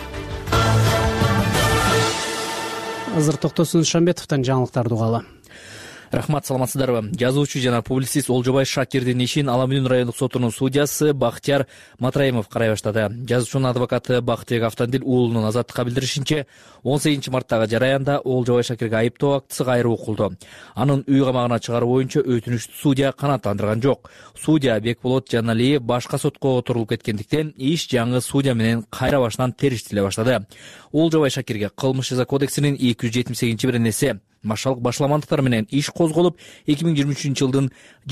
Азыр Токтосун Шамбетовдон жаңылыктарды угалы. Рахмат, саламатсыздарбы? Жазуучу жана публицист Олжобай Шакирдин ишин Ала Мүнүн райондук сотунун судьясы Бактияр Матраимов карай баштады. Жазуучунун адвокаты Бактыбек Автандил уулунун Азаттыкка билдиришинче, 18 марттагы жараянда Олжобай Шакирге айыптоо актысы кайрып окулду. Анын үй камагына чыгаруу боюнча өтүнүштү судья канааттандырган жок. Судья Бекболот Жаналиев башка сотко отурулуп кеткендиктен иш жаңы судья менен кайра башынан териштиле баштады. Олжобай Шакирге кылмыш жаза кодексинин 278-беренеси башаламандыктар менен иш козголуп, 2023-жылдын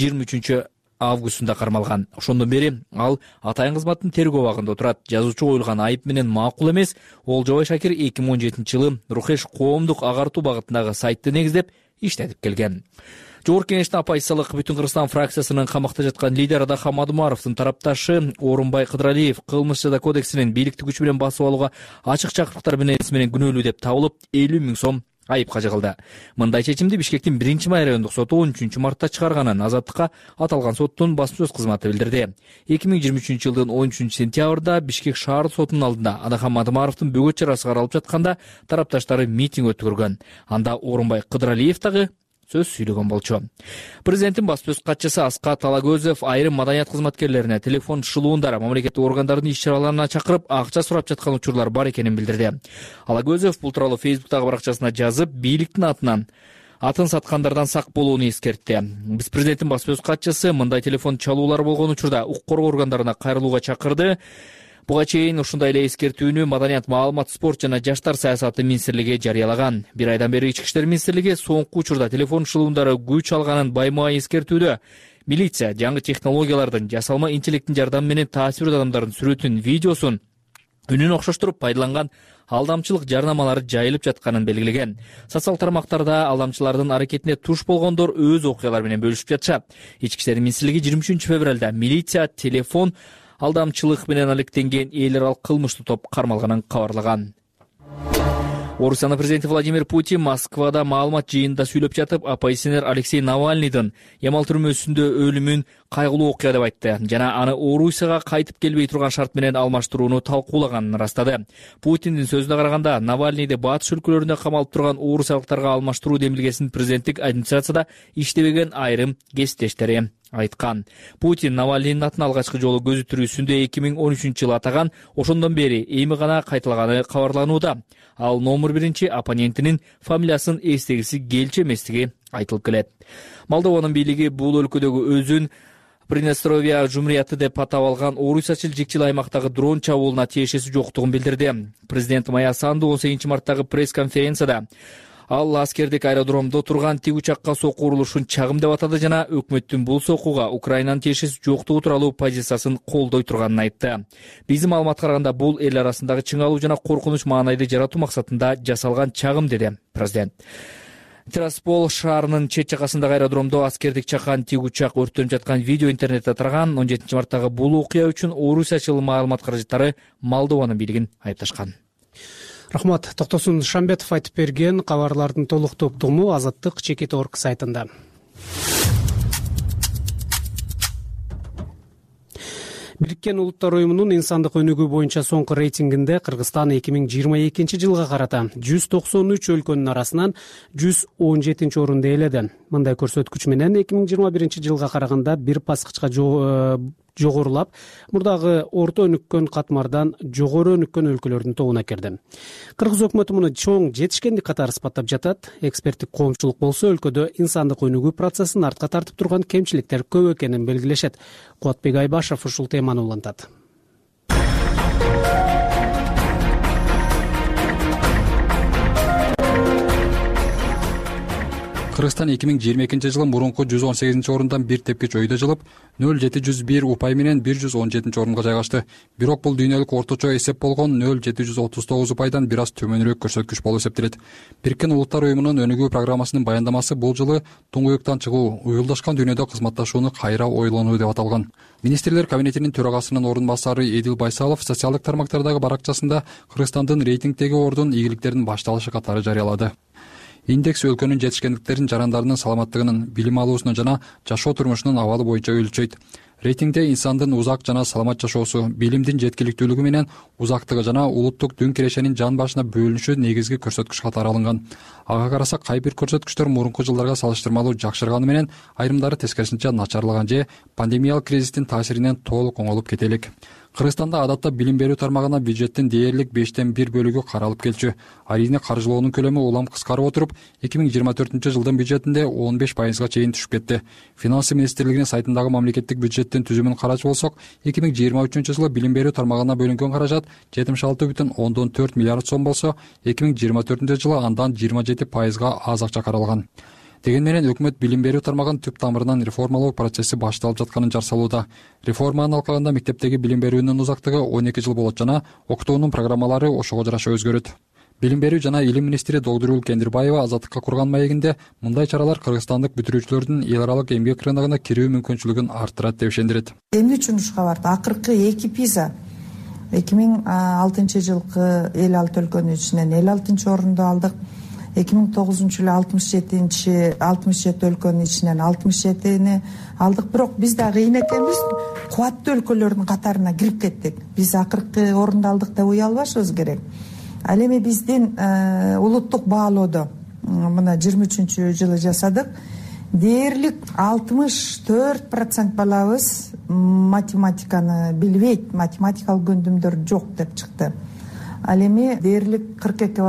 23 августунда кармалган. Ошондон бери ал атайын кызматтын тергөө абагында отурат. Жазуучу коюлган айып менен макул эмес. Олжобай Шакир 2017-жылы Рухеш коомдук агартуу багытындагы сайтты негиздеп иштетип келген. Жогорку Кеңештин оппозициялык Бүтүн Кыргызстан фракциясынын камакта жаткан лидери Адахан Мадумаровдун тарапташы Орунбай Кыдыралиев кылмыш жаза кодексинин бийликти күч менен басып алууга ачык чакырыктар менен күнөөлүү деп табылып, 50 000 сом айыпка жыгылды. Мындай чечимди Бишкектин 1-май райондук соту 13 мартта чыгарганын Азаттыкка аталган соттун басма сөз кызматы билдирди. 2023-жылдын 13 сентябрда Бишкек шаар сотунун алдында Адахан Мадумаровдун бөгөт чарасы каралып жатканда тарапташтары митинг өткөргөн. Анда Орунбай Кыдыралиев дагы сөз сүйлөгөн болчу. Президенттин баспасөз катчысы Аскат Алагөзов айрым маданият кызматкерлерине телефон шылуундар мамлекеттик органдардын иш-чараларына чакырып, акча сурап жаткан учурлар бар экенин билдирди. Алагөзов бул тууралуу Фейсбуктагы баракчасына жазып, бийликтин атынан атын саткандардан сак болууну эскертти. Биз президенттин баспасөз катчысы мындай телефон чалуулар болгон учурда укук коргоо органдарына кайрылууга чакырды. Буга чейин ушундай эле эскертүүнү Маданият, маалымат, спорт жана жаштар саясаты министрлиги жарыялаган. Бир айдан бери Ички иштер министрлиги соңку учурда телефон шылуундары күч алганын баймай эскертүүдө. Милиция жаңы технологиялардын, жасалма интеллекттин жардамы менен таасирдүү адамдардын сүрөтүн, видеосун үнүн окшоштуруп пайдаланган алдамчылык жарнамалары жайылып жатканын белгилеген. Социал тармактарда алдамчылардын аракетине туш болгондор өз окуялары менен бөлүшүп жатышат. Ички иштер министрлиги 23 февралда милиция телефон алдамчылык менен алектенген эл аралык кылмыштуу топ кармалганын кабарлаган. Орусиянын президенти Владимир Путин Москвада маалымат жыйынында сүйлөп жатып, оппозиционер Алексей Навальныйдын Ямал түрмөсүндө өлүмүн кайгылуу окуя деп айтты жана аны Орусияга кайтып келбей турган шарт менен алмаштырууну талкуулаганын ырастады. Путиндин сөзүнө караганда, Навальныйды батыш өлкөлөрүндө камалып турган орусиялыктарга алмаштыруу демилгесин президенттик администрацияда иштебеген айрым кесиптештери айткан. Путин Навальныйдын атын алгачкы жолу көзү тирүүсүндө 2013-жылы атаган, ошондон бери эми гана кайталаганы кабарланууда. Ал номер 1 оппонентинин фамилиясын эстегиси келчү эместиги айтылып келет. Молдованын бийлиги бул өлкөдөгү өзүн Приднестровье жумурияты деп атап алган орусиячыл жикчил аймактагы дрон чабуулуна тиешеси жоктугун билдирди. Президент Майя Санду 18 марттагы пресс-конференцияда ал аскердик аэродромдо турган тик учакка сокку урулушун чагым деп атады жана өкмөттүн бул соккуга Украинанын тиешеси жоктугу тууралуу позициясын колдой турганын айтты. Биздин маалыматка караганда бул эл арасындагы чыңалуу жана коркунуч маанайды жаратуу максатында жасалган чагым, деди президент. Тираспол шаарынын чет жакасындагы аэродромдо аскердик чакан тик учак өрттөнүп жаткан видео интернетте тараган. 17 марттагы бул окуя үчүн орусиячыл маалымат каражаттары Молдованын бийлигин айыпташкан. Рахмат. Токтосун Шамбетов айтып берген кабарлардын толук топтому Азаттык.org сайтында. Бириккен Улуттар уюмунун инсандык өнүгүү боюнча соңку рейтингинде Кыргызстан 2022 жылга карата 193 өлкөнүн арасынан 117 орунду ээледи. Мындай көрсөткүч менен 2021 жылга караганда бир баскычка жогорулап, мурдагы орто өнүккөн катмардан жогору өнүккөн өлкөлөрдүн тобуна кирди. Кыргыз өкмөтү муну чоң жетишкендик катары сыпаттап жатат. Эксперттик коомчулук болсо өлкөдө инсандык өнүгүү процессин артка тартып турган кемчиликтер көп экенин белгилешет. Кубатбек Айбашев ушул теманы улантат. Кыргызстан 2022 жылы мурунку 118 орундан бир тепкич өйдө жылып, 0,701 упай менен 117 орунга жайгашты. Бирок бул дүйнөлүк орточо эсеп болгон 0,739 упайдан бир аз төмөнүрөөк көрсөткүч болуп эсептелет. Бириккен Улуттар уюмунун өнүгүү программасынын баяндамасы бул жылы туңгуюктан чыгуу, уюлдашкан дүйнөдө кызматташууну кайра ойлонуу деп аталган. Министрлер кабинетинин төрагасынын орун басары Эдил Байсалов социалдык тармактардагы баракчасында Кыргызстандын рейтингдеги ордун ийгиликтердин башталышы катары жарыялады. Индекс өлкөнүн жетишкендиктерин, жарандарынын саламаттыгынын, билим алуусунун жана жашоо турмушунун абалы боюнча өлчөйт. Рейтингде инсандын узак жана саламат жашоосу, билимдин жеткиликтүүлүгү менен узактыгы жана улуттук дүң кирешенин жан башына бөлүнүшү негизги көрсөткүч катары алынган. Ага карасак, кай бир көрсөткүчтөр мурунку жылдарга салыштырмалуу жакшырганы менен, айрымдары тескерисинче начарлаган же пандемиялык кризистин таасиринен толук оңолуп кете элек. Кыргызстанда адатта билим берүү тармагына бюджеттин дээрлик 5/1 бөлүгү каралып келчү. Арийне каржылоонун көлөмү улам кыскарып отуруп, 2024 жылдын бюджетинде 15%га чейин түшүп кетти. Финансы министрлигинин сайтындагы мамлекеттик бюджеттин түзүмүн карачу болсок, 2023 жылы билим берүү тармагына бөлүнгөн каражат 76,4 миллиард сом болсо, 2024 жылы андан 27%га аз акча каралган. Деген менен өкмөт билим берүү тармагын түп тамырынан реформалоо процесси башталып жатканын жарсалууда. Реформаны алкаганда мектептеги билим берүүнүн узактыгы 12 жыл болот жана окутуунун программалары ошого жараша өзгөрөт. Билим берүү жана илим министри Догдурул Кендирбаева Азаттыкка курган маегинде мындай чаралар кыргызстандык бүтүрүүчүлөрдүн эл аралык эмгек рыногуна кирүү мүмкүнчүлүгүн арттырат деп ишендирет. Эмне үчүн ушуга барды? Акыркы 2 пиза 2006 жылкы 56 өлкөнүн ичинен 56 орунду алдык. 2009 жылы 67 өлкөнүн ичинен 67-ни алдык. Бирок биз да кыйын экенбиз, кубаттуу өлкөлөрдүн катарына кирип кеттик. Биз акыркы орунду алдык деп уялбашыбыз керек. Ал эми биздин улуттук баалоодо мына 23 жылы жасадык. Дээрлик 64% балабыз математиканы билбейт, математикалык көндүмдөр жок деп чыкты. Ал эми дээрлик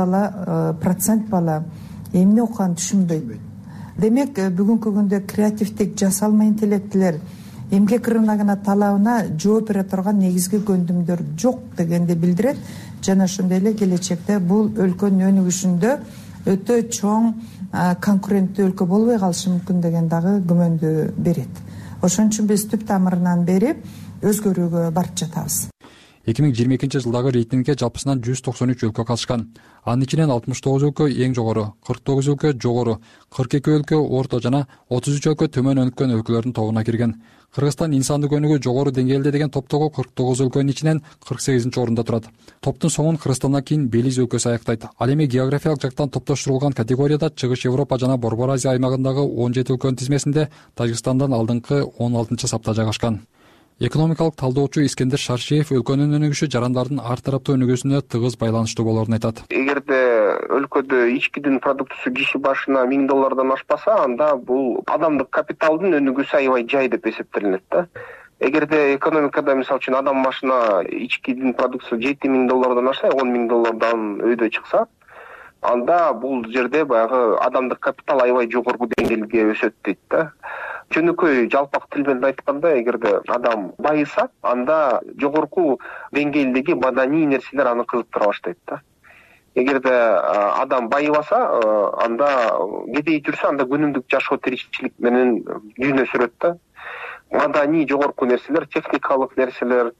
42% бала эмне окуганын түшүнбөйт. Демек, бүгүнкү күндө креативдик, жасалма интеллектилер эмгек рыногуна талабына жооп бере турган негизги көндүмдөр жок дегенди билдирет. Жана ошондой эле келечекте бул өлкөнүн өнүгүшүндө өтө чоң конкуренттүү өлкө болбой калышы мүмкүн деген дагы күмөндү берет. Ошон үчүн биз түп тамырынан бери өзгөрүүгө барып жатабыз. 2022 жылдагы рейтингге жалпысынан 193 өлкө катышкан. Анын ичинен 69 өлкө эң жогору, 49 өлкө жогору, 42 өлкө орто жана 33 өлкө төмөн өнүккөн өлкөлөрдүн тобуна кирген. Кыргызстан инсандык өнүгүү жогору деңгээлде деген топтогу 49 өлкөнүн ичинен 48 орунда турат. Топтун соңун Кыргызстандан кийин Белиз өлкөсү аяктайт. Ал эми географиялык жактан топтоштурулган категорияда Чыгыш Европа жана Борбор Азия аймагындагы 17 өлкөнүн тизмесинде Тажикстандан алдыңкы 16-сапта жайгашкан. Экономикалык талдоочу Искендер Шаршиев өлкөнүн өнүгүшү жарандардын ар тараптуу өнүгүүсүнө тыгыз байланыштуу болоорун айтат. Эгерде өлкөдө ичкидин продуктусу киши башына $1000 ашпаса, анда бул адамдык капиталдын өнүгүүсү аябай жай деп эсептелинет да. Эгерде экономикада мисалы үчүн адам башына ичкидин продуктусу $7000 ашса, $10,000 өйдө чыкса, анда бул жерде баягы адамдык капитал аябай жогорку деңгээлге өсөт дейт да. Жөнөкөй жалпак тил менен айтканда, эгерде адам байыса, анда жогорку деңгээлдеги маданий нерселер аны кызыктыра баштайт да. Эгерде адам байыбаса, анда кедей жүрсө, анда күнүмдүк жашоо тиричилик менен дүйнө сүрөт да. Маданий жогорку нерселер, техникалык нерселер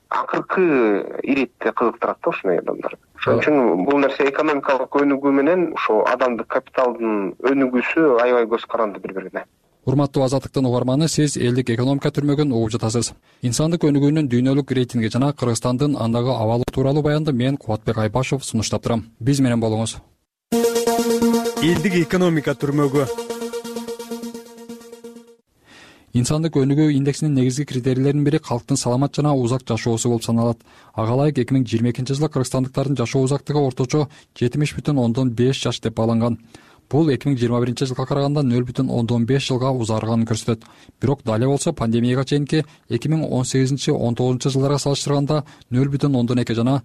акыркы иретте кызыктырат да ушундай адамдар. Ошон үчүн бул нерсе экономикалык өнүгүү менен ошо адамдык капиталдын өнүгүүсү аябай көз каранды бири-бирине. Урматтуу Азаттыктын угарманы, сиз элдик экономика түрмөгүн угуп жатасыз. Инсандык өнүгүүнүн дүйнөлүк рейтинги жана Кыргызстандын андагы абалы тууралуу баянды мен Кубатбек Айбашев сунуштап турам. Биз менен болуңуз. Элдик экономика түрмөгү. Инсандык өнүгүү индексинин негизги критерийлеринин бири калктын саламат жана узак жашоосу болуп саналат. Ага ылайык 2022 жылы кыргызстандыктардын жашоо узактыгы орточо 70,5 жаш деп бааланган. Бул 2021 жылга караганда 0,5 жылга узарганын көрсөтөт. Бирок дале болсо пандемияга чейинки 2018-19 жылдарга салыштырганда 0,2 жана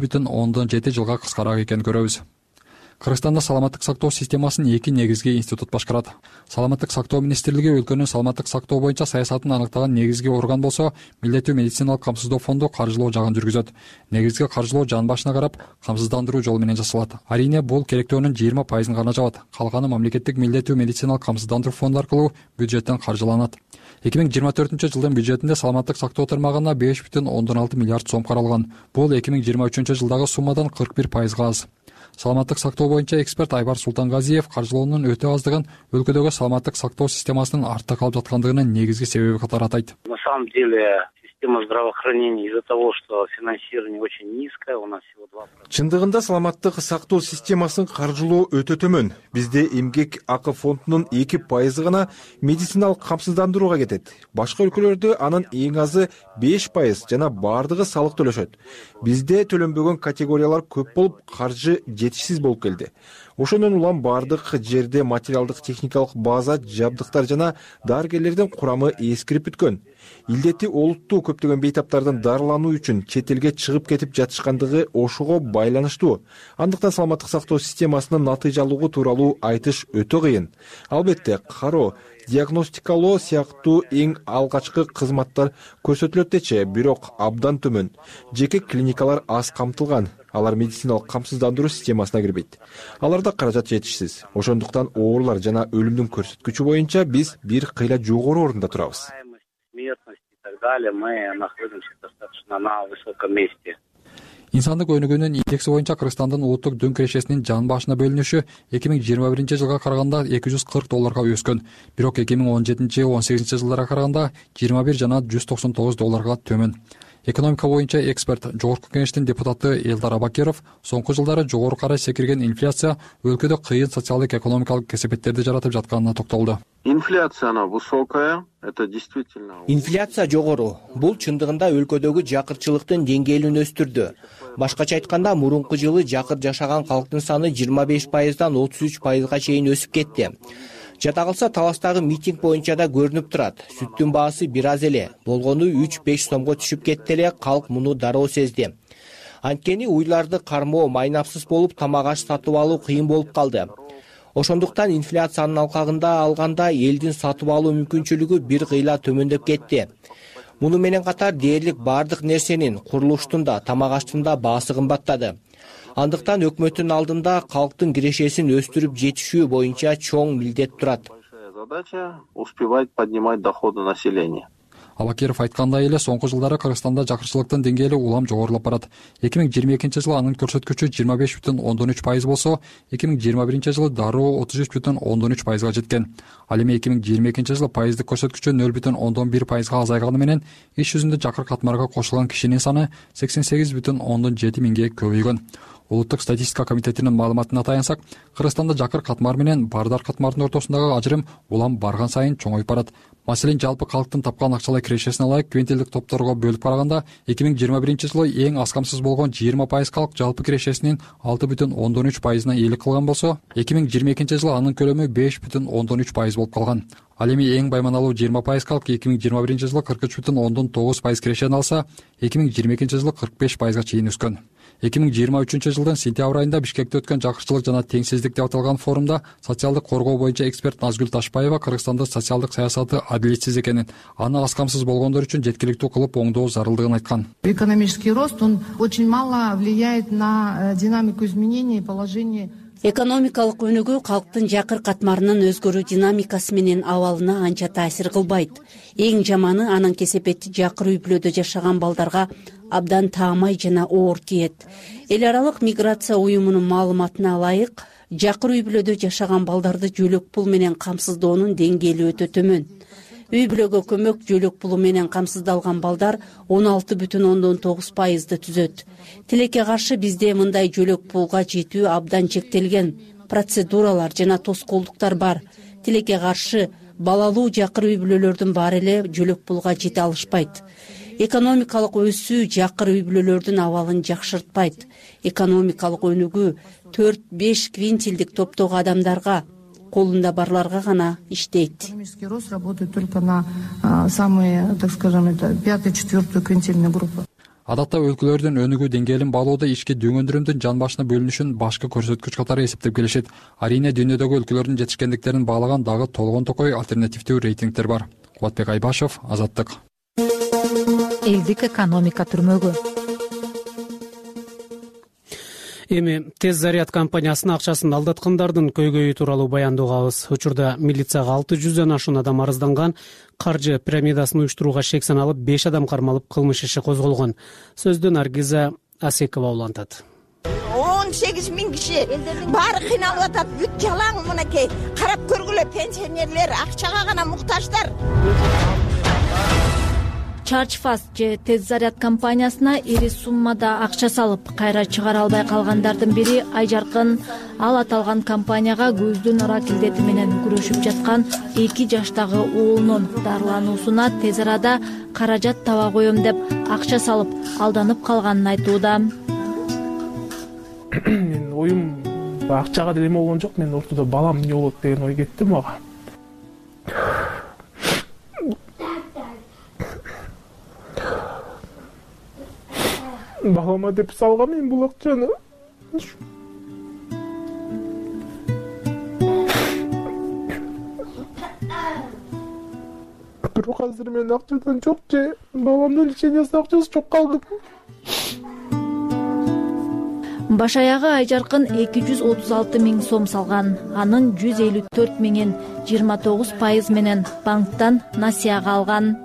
0,7 жылга кыскараак экенин көрөбүз. Кыргызстанда саламаттык сактоо системасын эки негизги институт башкарат. Саламаттык сактоо министрлиги өлкөнүн саламаттык сактоо боюнча саясатын аныктаган негизги орган болсо, милдеттүү медициналык камсыздоо фонду каржылоо жагын жүргүзөт. Негизги каржылоо жан башына карап, камсыздандыруу жолу менен жасалат. Арине бул керектөөнүн 20% гана жабат. Калганы мамлекеттик милдеттүү медициналык камсыздандыруу фонду аркылуу бюджеттен каржыланат. 2024 жылдын бюджетинде саламаттык сактоо тармагына 5,6 миллиард сом каралган. Бул 2023 жылдагы суммадан 41% аз. Саламаттык сактоо боюнча эксперт Айбар Султангазиев каржылоонун өтө аздыгын өлкөдөгү саламаттык сактоо системасынын артта калып жаткандыгынын негизги себеби катары атайт. На самом деле система здравоохранения из-за того, что финансирование очень низкое, у нас всего 2%. Чындыгында саламаттык сактоо системасын каржылоо өтө төмөн. Бизде эмгек акы фондунун 2% гана медициналык камсыздандырууга кетет. Башка өлкөлөрдө анын эң азы 5% жана бардыгы салык төлөшөт. Бизде төлөнбөгөн категориялар көп болуп, каржы жетишсиз болуп келди. Ошондон улам бардык жерде материалдык техникалык база, жабдыктар жана дарыгерлердин курамы эскирип бүткөн. Илдети олуттуу көптөгөн бейтаптардын дарылануу үчүн чет элге чыгып кетип жатышкандыгы ошого байланыштуу. Андыктан саламаттык сактоо системасынын натыйжалуулугу тууралуу айтыш өтө кыйын. Албетте, кароо, диагностикалоо сыяктуу эң алгачкы кызматтар көрсөтүлөт дечи, бирок абдан төмөн. Жеке клиникалар аз камтылган. Алар медициналык камсыздандыруу системасына кирбейт. Аларда каражат жетишсиз. Ошондуктан оорулар жана өлүмдүн көрсөткүчү боюнча биз бир кыйла жогору орунда турабыз. Мы находимся достаточно на высоком месте. Инсандык өнүгүүнүн индекси боюнча Кыргызстандын улуттук дөң кирешесинин жан башына бөлүнүшү 2021 жылга караганда $240 өскөн. Бирок 2017-18 жылдарга караганда 21 жана $199 төмөн. Экономика боюнча эксперт Жогорку Кеңештин депутаты Элдар Абакиров соңку жылдары жогору карай секирген инфляция өлкөдө кыйын социалдык экономикалык кесепеттерди жаратып жатканына токтолду. Инфляция она высокая, это действительно. Инфляция жогору. Бул чындыгында өлкөдөгү жакырчылыктын деңгээлин өстүрдү. Башкача айтканда, мурунку жылы жакыр жашаган калктын саны 25%дан 33%га чейин өсүп кетти. Жата калса Таластагы митинг боюнча да көрүнүп турат. Сүттүн баасы бир аз эле, болгону 3-5 сомго түшүп кетти эле, калк муну дароо сезди. Анткени уйларды кармоо майнапсыз болуп, тамак аш сатып алуу кыйын болуп калды. Ошондуктан инфляциянын алкагында алганда элдин сатып алуу мүмкүнчүлүгү бир кыйла төмөндөп кетти. Муну менен катар дээрлик бардык нерсенин, курулуштун да, тамак аштын да баасы кымбаттады. Андыктан өкмөттүн алдында калктын кирешесин өстүрүп жетишүү боюнча чоң милдет турат. Задача успевать поднимать доходы населения. Абакиров айткандай эле соңку жылдары Кыргызстанда жакырчылыктын деңгээли улам жогорулап барат. 2022 жылы анын көрсөткүчү 25,13% болсо, 2021 жылы дароо 33,13%га жеткен. Ал эми 2022 жылы пайыздык көрсөткүчү 0,11%га азайганы менен иш жүзүндө жакыр катмарга кошулган кишинин саны 88,7 миңге көбөйгөн. Улуттук статистика комитетинин маалыматына таянсак, Кыргызстанда жакыр катмар менен бардар катмардын ортосундагы ажырым улам барган сайын чоңоюп барат. Маселен, жалпы калктын тапкан акчалай кирешесине ылайык квинтилдик топторго бөлүп караганда 2021 жылы эң аз камсыз болгон 20% калк жалпы кирешесинин 6,13%на ээлик кылган болсо, 2022 жылы анын көлөмү 5,13% болуп калган. Ал эми эң байманалуу 20% калк 2021 жылы 43,9% кирешени алса, 2022 жылы 45%га чейин өскөн. 2023 жылдын сентябрь айында Бишкекте өткөн жакырчылык жана теңсиздик деп аталган форумда социалдык коргоо боюнча эксперт Назгүл Ташбаева Кыргызстандын социалдык саясаты адилетсиз экенин, аны аз камсыз болгондор үчүн жеткиликтүү кылып оңдоо зарылдыгын айткан. Экономический рост, он очень мало влияет на динамику изменений и положение. Экономикалык өнүгүү калктын жакыр катмарынын өзгөрүү динамикасы менен абалына анча таасир кылбайт. Эң жаманы анын кесепети жакыр үй бүлөдө жашаган балдарга абдан таамай жана оор тиет. Эл аралык миграция уюмунун маалыматына ылайык, жакыр үй бүлөдө жашаган балдарды жөлөк пул менен камсыздоонун деңгээли өтө төмөн. Үй бүлөгө көмөк жөлөк пулу менен камсыздалган балдар 16,9%ды түзөт. Тилекке каршы бизде мындай жөлөк пулга жетүү абдан чектелген. Процедуралар жана тоскоолдуктар бар. Тилекке каршы балалуу жакыр үй бүлөлөрдүн баары эле жөлөк пулга жете алышпайт. Экономикалык өсүү жакыр үй бүлөлөрдүн абалын жакшыртпайт. Экономикалык өнүгүү 4-5 квинтилдик топтогу адамдарга, колунда барларга гана иштейт. Экономический рост работает только на самые, так скажем, это 5-4 квинтильные группы. Адатта өлкөлөрдүн өнүгүү деңгээлин баалоодо ички дөңөндүрүмдүн жан башына бөлүнүшүн башкы көрсөткүч катары эсептеп келишет. Арийне дүйнөдөгү өлкөлөрдүн жетишкендиктерин баалаган дагы толгон токой альтернативдүү рейтингдер бар. Кубатбек Айбашев, Азаттык. Элдик экономика түрмөгү. Эми тез заряд компаниясынын акчасын алдаткандардын көйгөйү тууралуу баяндообуз. Учурда милицияга 600дөн ашуун адам арызданган. Каржы пирамидасын уюштурууга шек саналып 5 адам кармалып кылмыш иши козголгон. Сөздү Наргиза Асекова улантат. 18 миң киши баары кыйналып атат. Бүт жалаң мынакей. Карап көргүлө, пенсионерлер акчага гана муктаждар. Charge Fast же тез заряд компаниясына ири суммада акча салып, кайра чыгара албай калгандардын бири Айжаркын. Ал аталган компанияга көздүн ракилдети менен күрөшүп жаткан 2 жаштагы уулунун дарылануусуна тез арада каражат таба коем деп акча салып, алданып калганын айтууда. Мен оюм акчага деле эме болгон жок, мен ортодо балам эмне болот деген ой кетти мага. Балама деп салгам мен бул акчаны. Бирок азыр мен акчадан жок же баламдын лечениясына акчасы жок калды. Баш аягы Айжаркын 236 миң сом салган. Анын 154 миңин 29% менен банктан насияга алган.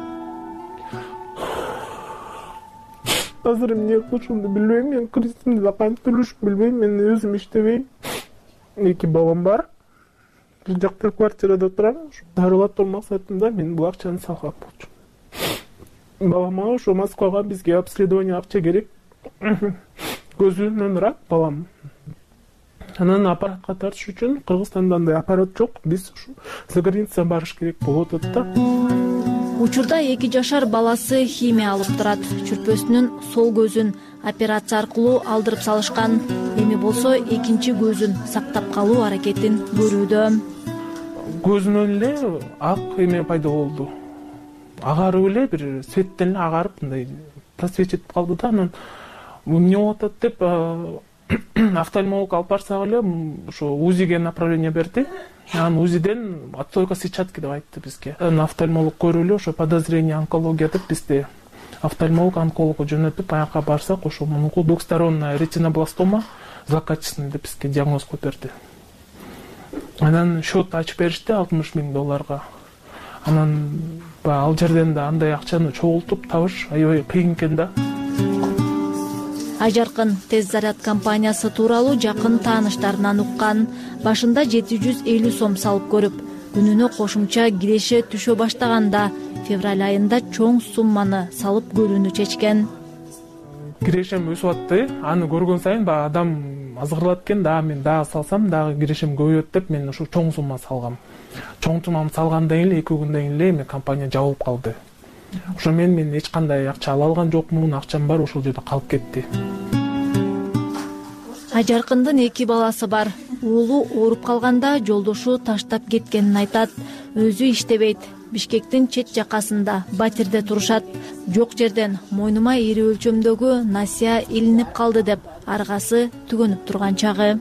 Азыр эмне кылышымды билбейм, мен кредитимди да кантип төлөшүп билбейм, мен өзүм иштебейм. 2 балам бар. Бул жакта квартирада турам. Дарылатуу максатында мен бул акчаны салган болчумун. Балама ошо Москвага бизге обследование акча керек. Көзүнөн рак балам. Анан аппаратка тартыш үчүн Кыргызстанда андай аппарат жок. Биз ушу за граница барыш керек болуп атат да. Учурда 2 жашар баласы химия алып турат. Чүрпөсүнүн сол көзүн операция аркылуу алдырып салышкан. Эми болсо экинчи көзүн сактап калуу аракетин көрүүдө. Көзүнөн эле ак эме пайда болду. Агарып эле бир светтен эле агарып мындай просвечитип калды да. Анан эмне болуп атат деп офтальмолог алып барсак эле ошо УЗИге направление берди. Анан УЗИден отстойка сетчатки деп айтты бизге. Офтальмолог көрүп эле ошо подозрение онкология деп бизде офтальмолог онкологго жөнөтүп, аяка барсак ошо мунку двухсторонняя ретинобластома злокачественный деп бизге диагноз коюп берди. Анан счет ачып беришти $60,000. Анан ал жерден да андай акчаны чогултуп табыш аябай кыйын экен да. Айжаркын тез заряд компаниясы тууралуу жакын тааныштарынан уккан. Башында 750 сом салып көрүп, күнүнө кошумча киреше түшө баштаганда февраль айында чоң сумманы салып көрүүнү чечкен. Кирешем өсүп атты. Аны көргөн сайын баягы адам азгырылат экен, дагы мен дагы салсам дагы кирешем көбөйөт деп мен ушу чоң сумма салгам. Чоң сумманы салгандан кийин 2 күндөн кийин эле компания жабылып калды. Ошо мен эч кандай акча ала алган жокмун, акчам бар, ошол жерде калып кетти. Айжаркындын 2 баласы бар. Уулу ооруп калганда жолдошу таштап кеткенин айтат. Өзү иштебейт. Бишкектин чет жакасында батирде турушат. Жок жерден мойнума ири өлчөмдөгү насия илинип калды деп аргасы түгөнүп турган чагы.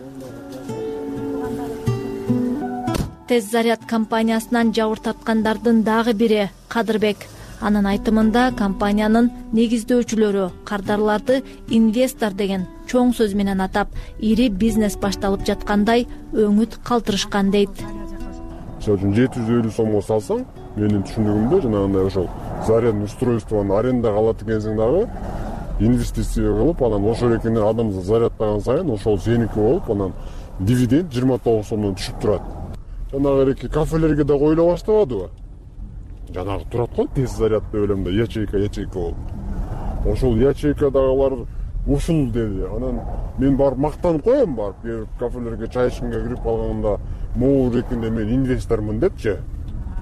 Тез заряд компаниясынан жабыр тапкандардын дагы бири Кадырбек. Анын айтымында компаниянын негиздөөчүлөрү кардарларды инвестор деген чоң сөз менен атап, ири бизнес башталып жаткандай өңүт калтырышкан дейт. Мисалы үчүн 750 сомго салсаң, менин түшүндүгүмдө жанагындай ошол зарядный устройствону арендага алат экенсиң дагы, инвестиция кылып, анан ошол эркинен адам зарядтаган сайын ошол сеники болуп, анан дивиденд 29 сомдон түшүп турат. Жанагы эки кафелерге да коюла баштабадыбы? Жанагы турат го тез заряд деп элем да, ячейка болуп. Ошол ячейкадагылар ушул деди. Анан мен барып мактанып коем, барып кафелерге чай ичкенге кирип калганда, могул эркинде мен инвестормун депчи.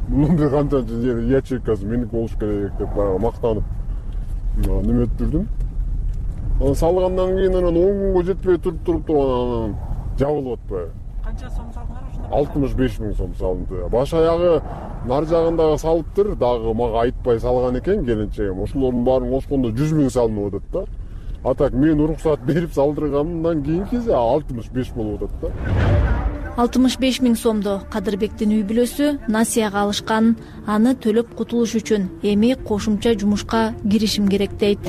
мындан бери канчанчы жер ячейкасы меники болуш керек деп баягы мактанып неметип жүрдүм. Анан салгандан кийин анан 10 күнгө жетпей туруп анан жабылып атпайбы. Канча сом салдыңар ошондо? 65 000 сом салынды. Баш аягы нар жагындагы салыптыр дагы мага айтпай салган экен келинчегим. Ошолордун баарын кошкондо 100 000 салынып атат да. А так мен уруксат берип салдыргандан кийинкиси 65 болуп атат да. 65 000 сомду Кадырбектин үй бүлөсү насыяга алышкан. Аны төлөп кутулуш үчүн эми кошумча жумушка киришим керек дейт.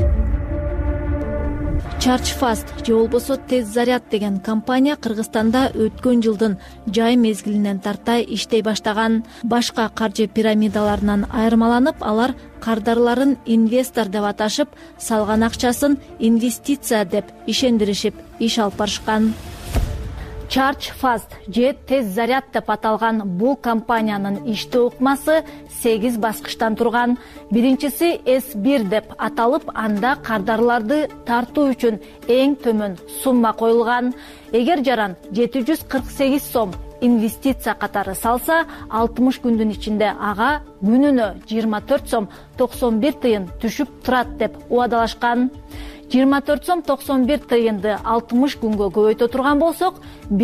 Charge Fast же болбосо Тез заряд деген компания Кыргызстанда өткөн жылдын жай мезгилинен тарта иштей баштаган. Башка каржы пирамидаларынан айырмаланып, алар кардарларын инвестор деп аташып, салган акчасын инвестиция деп ишендиришип иш алып барышкан. Charge Fast же Тез заряд деп аталган бул компаниянын иштөө ыкмасы 8 баскычтан турган. Биринчиси S1 деп аталып, анда кардарларды тартуу үчүн эң төмөн сумма коюлган. Эгер жаран 748 сом инвестиция катары салса, 60 күндүн ичинде ага күнүнө 24 сом 91 тыйын түшүп турат деп убадалашкан. 24 сом 91 тыйынды 60 күнгө көбөйтө турган болсок,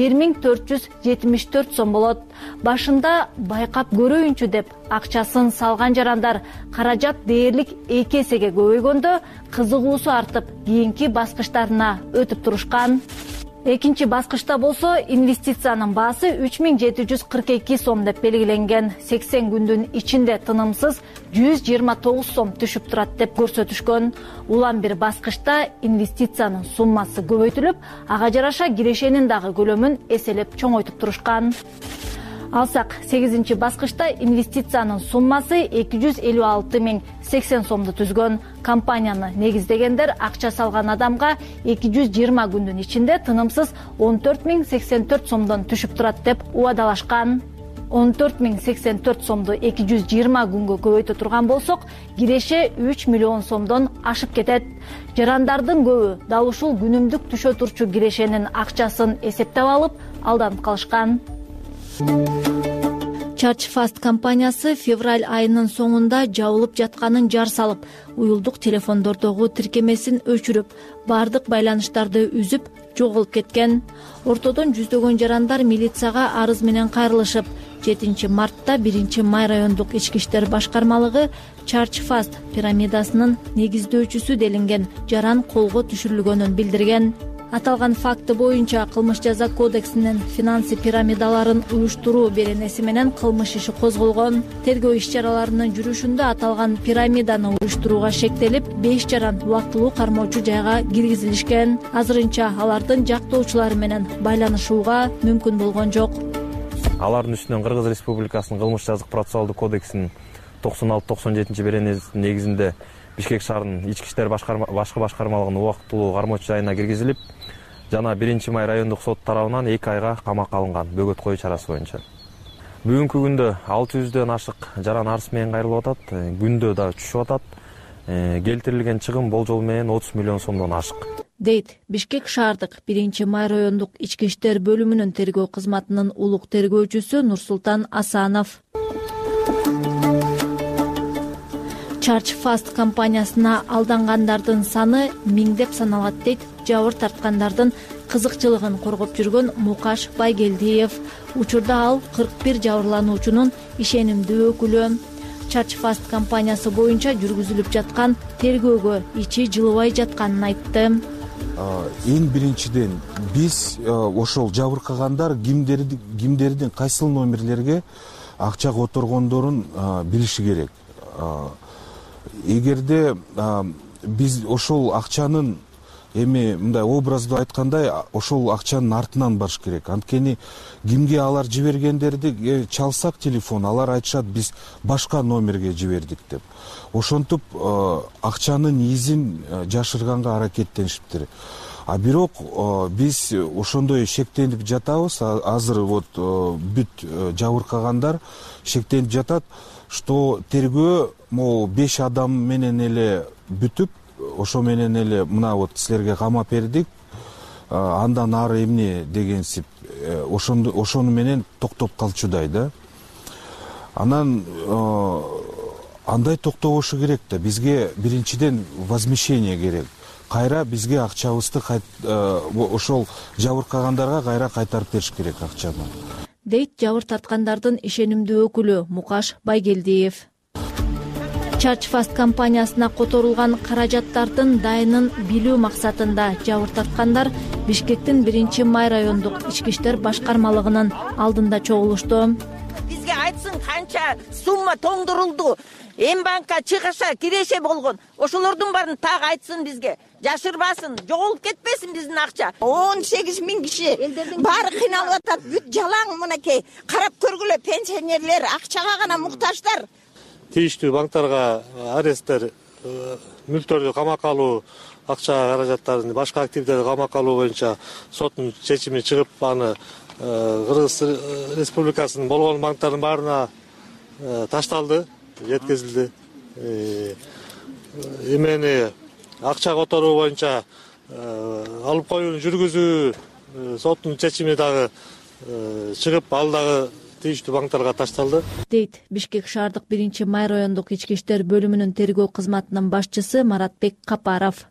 1474 сом болот. Башында байкап көрөйүнчү деп акчасын салган жарандар каражат дээрлик 2 эсеге көбөйгөндө кызыгуусу артып, кийинки баскычтарына өтүп турушкан. Экинчи баскычта болсо инвестициянын баасы 3742 сом деп белгиленген. 80 күндүн ичинде тынымсыз 129 сом түшүп турат деп көрсөтүшкөн. Улам бир баскычта инвестициянын суммасы көбөйтүлүп, ага жараша кирешенин дагы көлөмүн эселеп чоңойтуп турушкан. Алсак, 8-чи баскычта инвестициянын суммасы 256 080 сомду түзгөн. Компанияны негиздегендер акча салган адамга 220 күндүн ичинде тынымсыз 14 084 сомдон түшүп турат деп убадалашкан. 14 084 сомду 220 күнгө көбөйтө турган болсок, киреше 3 миллион сомдон ашып кетет. Жарандардын көбү дал ушул күнүмдүк түшө турчу кирешенин акчасын эсептеп алып, алданып калышкан. Charge Fast компаниясы февраль айынын соңунда жабылып жатканын жар салып, уюлдук телефондордогу тиркемесин өчүрүп, бардык байланыштарды үзүп, жоголуп кеткен. Ортодон жүздөгөн жарандар милицияга арыз менен кайрылышып, 7 мартта 1 май райондук ички иштер башкармалыгы Charge Fast пирамидасынын негиздөөчүсү делинген жаран колго түшүрүлгөнүн билдирген. Аталган факты боюнча кылмыш жаза кодексинин финансы пирамидаларын уюштуруу беренеси менен кылмыш иши козголгон. Тергөө иш-чараларынын жүрүшүндө аталган пирамиданы уюштурууга шектелип, 5 жаран убактылуу кармоочу жайга киргизилишкен. Азырынча алардын жактоочулары менен байланышууга мүмкүн болгон жок. Алардын үстүнөн Кыргыз Республикасынын кылмыш жазык процессуалдык кодексинин 96-97 беренесинин негизинде Бишкек шаарынын ички иштер башкы башкармалыгынын убактылуу кармоочу жайына киргизилип, жана 1 май райондук сот тарабынан 2 айга камакка алынган бөгөт коюу чарасы боюнча. Бүгүнкү күндө 600дөн ашык жаран арыз менен кайрылып атат, күндө да түшүп атат. Келтирилген чыгым болжол менен 30 миллион сомдон ашык. Дейт Бишкек шаардык 1 май райондук ички иштер бөлүмүнүн тергөө кызматынын улук тергөөчүсү Нурсултан Асанов. Charge Fast компаниясына алдангандардын саны миңдеп саналат дейт жабыр тарткандардын кызыкчылыгын коргоп жүргөн Мукаш Байгелдиев. Учурда ал 41 жабырлануучунун ишенимдүү өкүлү. Charge Fast компаниясы боюнча жүргүзүлүп жаткан тергөөгө ичи жылыбай жатканын айтты. Эң биринчиден биз ошол жабыркагандар кимдердин кайсыл номерлерге акча которгондорун билиши керек. Эгерде биз ошол акчанын эми мындай образдуу айткандай ошол акчанын артынан барыш керек. Анткени кимге алар жибергендерди чалсак телефон, алар айтышат биз башка номерге жибердик деп. Ошентип акчанын изин жашырганга аракеттенишиптир. А бирок биз ошондой шектенип жатабыз. Азыр вот бүт жабыркагандар шектенип жатат, что тергөө могу 5 адам менен эле бүтүп, ошо менен эле мына вот силерге камап бердик, андан ары эмне дегенсип ошону менен токтоп калчудай да. анан андай токтобошу керек да. Бизге биринчиден возмещение керек. Кайра бизге акчабызды ошол жабыркагандарга кайра кайтарып бериш керек акчаны, дейт жабыр тарткандардын ишенимдүү өкүлү Мукаш Байгелдиев. Чарчфаст компаниясына которулган каражаттардын дайынын билүү максатында жабыр тарткандар Бишкектин 1-Май райондук ички иштер башкармалыгынын алдында чогулушту. Бизге айтсын канча сумма тоңдурулду, М-банкка чыгыша киреше болгон. Ошолордун баарын так айтсын бизге. Жашырбасын, жоголуп кетпесин биздин акча. 18 000 киши баары кыйналып атат. Бүт жалаң мынакей. Карап көргүлө, пенсионерлер акчага гана муктаждар. Тийиштүү банктарга аресттер, мүлктөрдү камакка алуу, акча каражаттарын, башка активдерди камакка алуу боюнча соттун чечими чыгып, аны Кыргыз Республикасынын болгон банктардын баарына ташталды, жеткизилди. Эмени акча которуу боюнча алып коюуну жүргүзүү соттун чечими дагы чыгып, ал дагы тийиштүү банктарга ташталды, дейт Бишкек шаардык 1-Май райондук ички иштер бөлүмүнүн тергөө кызматынын башчысы Маратбек Капаров.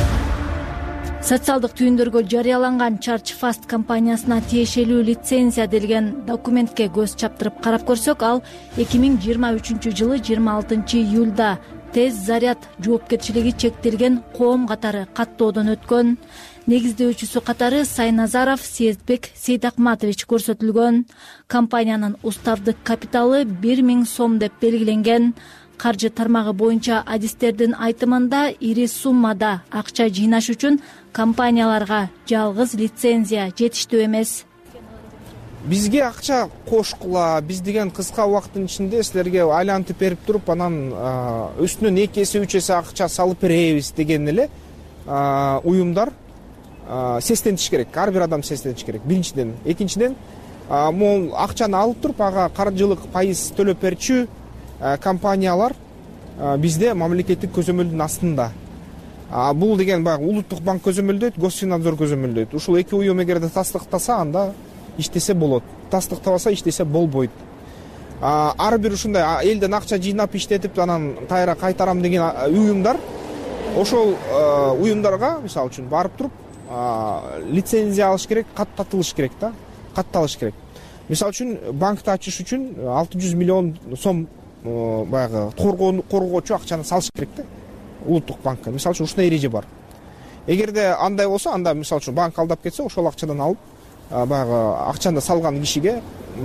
Социалдык түйүндөргө жарыяланган Чарчфаст компаниясына тиешелүү лицензия делген документке көз чаптырып карап көрсөк, ал 2023 жылы 26 июлда тез заряд жоопкерчилиги чектелген коом катары каттоодон өткөн. Негиздөөчүсү катары Сайназаров Сездбек Сейдакматович көрсөтүлгөн. Компаниянын уставдык капиталы 1000 сом деп белгиленген. Каржы тармагы боюнча адистердин айтымында ири суммада акча жыйнаш үчүн компанияларга жалгыз лицензия жетиштүү эмес. Бизге акча кошкула, биз деген кыска убакыттын ичинде силерге айлантып берип туруп, анан үстүнөн 2 эсе 3 эсе акча салып беребиз деген эле уюмдар сестентиш керек. Ар бир адам сестентиш керек. Биринчиден, экинчиден, могул акчаны алып туруп, ага каржылык пайыз төлөп берчү компаниялар бизде мамлекеттик көзөмөлдүн астында. Бул деген баягы улуттук банк көзөмөлдөйт, Госфинадзор көзөмөлдөйт. Ушул эки уюм эгерде тастыктаса, анда иштесе болот. Тастыктабаса иштесе болбойт. Ар бир ушундай элден акча жыйнап иштетип, анан кайра кайтарам деген уюмдар, ошол уюмдарга мисалы үчүн барып туруп лицензия алыш керек, каттатылыш керек да, катталыш керек. Мисалы үчүн банкты ачыш үчүн 600 миллион сом баягы коргоочу акчаны салыш керек да, улуттук банкка. Мисалы үчүн ушундай эреже бар. Эгерде андай болсо, анда мисалы үчүн банк алдап кетсе, ошол акчадан алып, баягы акчаны салган кишиге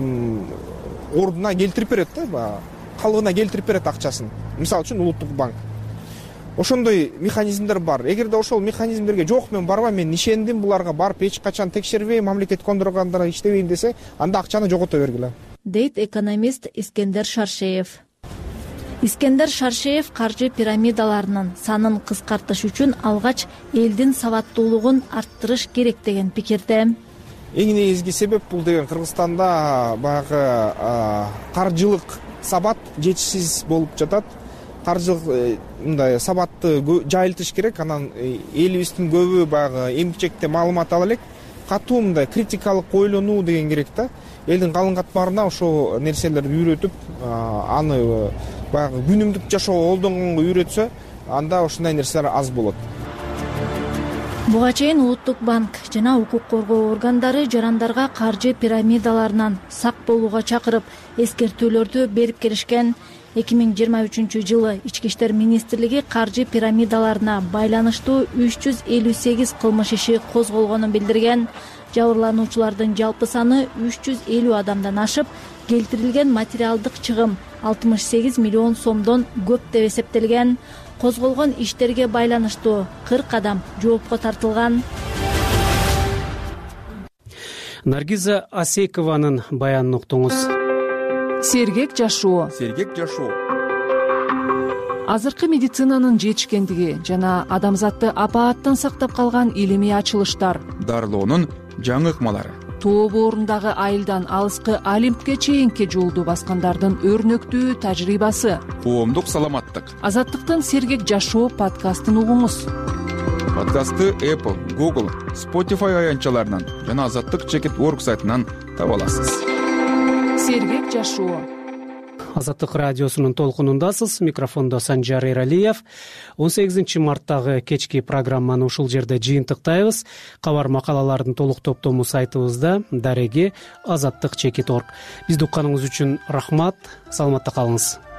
ордуна келтирип берет да, баягы калыбына келтирип берет акчасын. Мисалы үчүн улуттук банк. Ошондой механизмдер бар. Эгерде ошол механизмдерге жок, мен барбайм, мен ишендим, буларга барып эч качан текшербейм, мамлекет кондургандара иштебейм десе, анда акчаны жогото бергиле, дейт экономист Искендер Шаршеев. Искендер Шаршеев каржы пирамидаларынын санын кыскартыш үчүн алгач элдин сабаттуулугун арттырыш керек деген пикирде. Эң негизги себеп бул деген Кыргызстанда баягы каржылык сабат жетишсиз болуп жатат. Каржылык мындай сабатты жайылтыш керек, анан элибиздин көбү баягы эмгичекте маалымат ала элек, катуу мындай критикалык ойлонуу деген керек да. Элдин калың катмарына ошол нерселерди үйрөтүп, аны баягы күнүмдүк жашоого колдонгонго үйрөтсө, анда ушундай нерселер аз болот. Буга чейин Улуттук банк жана укук коргоо органдары жарандарга каржы пирамидаларынан сак болууга чакырып, эскертүүлөрдү берип келишкен. 2023 жылы Ички иштер министрлиги каржы пирамидаларына байланыштуу 358 кылмыш иши козголгонун билдирген. Жабырлануучулардын жалпы саны 350 адамдан ашып, келтирилген материалдык чыгым 68 миллион сомдон көп деп эсептелген. Козголгон иштерге байланыштуу 40 адам жоопко тартылган. Наргиза Асекованын баянын уктуңуз. Сергек жашоо. Азыркы медицинанын жетишкендиги жана адамзатты апааттан сактап калган илимий ачылыштар, дарылоонун жаңы ыкмалары, тоо боорундагы айылдан алыскы Олимпке чейинки жолду баскандардын өрнөктүү тажрыйбасы, коомдук саламаттык. Азаттыктын Сергек жашоо подкастын угуңуз. Подкастты Apple, Google, Spotify аянтчаларынан жана Азаттык.org сайтынан таба аласыз. Сергек жашоо. Азаттык радиосунун толкунундасыз. Микрофондо Санжар Эралиев. 18 марттагы кечки программаны ушул жерде жыйынтыктайбыз. Кабар макалалардын толук топтому сайтыбызда дареги азаттык.org. Бизди укканыңыз үчүн рахмат. Саламатта калыңыз.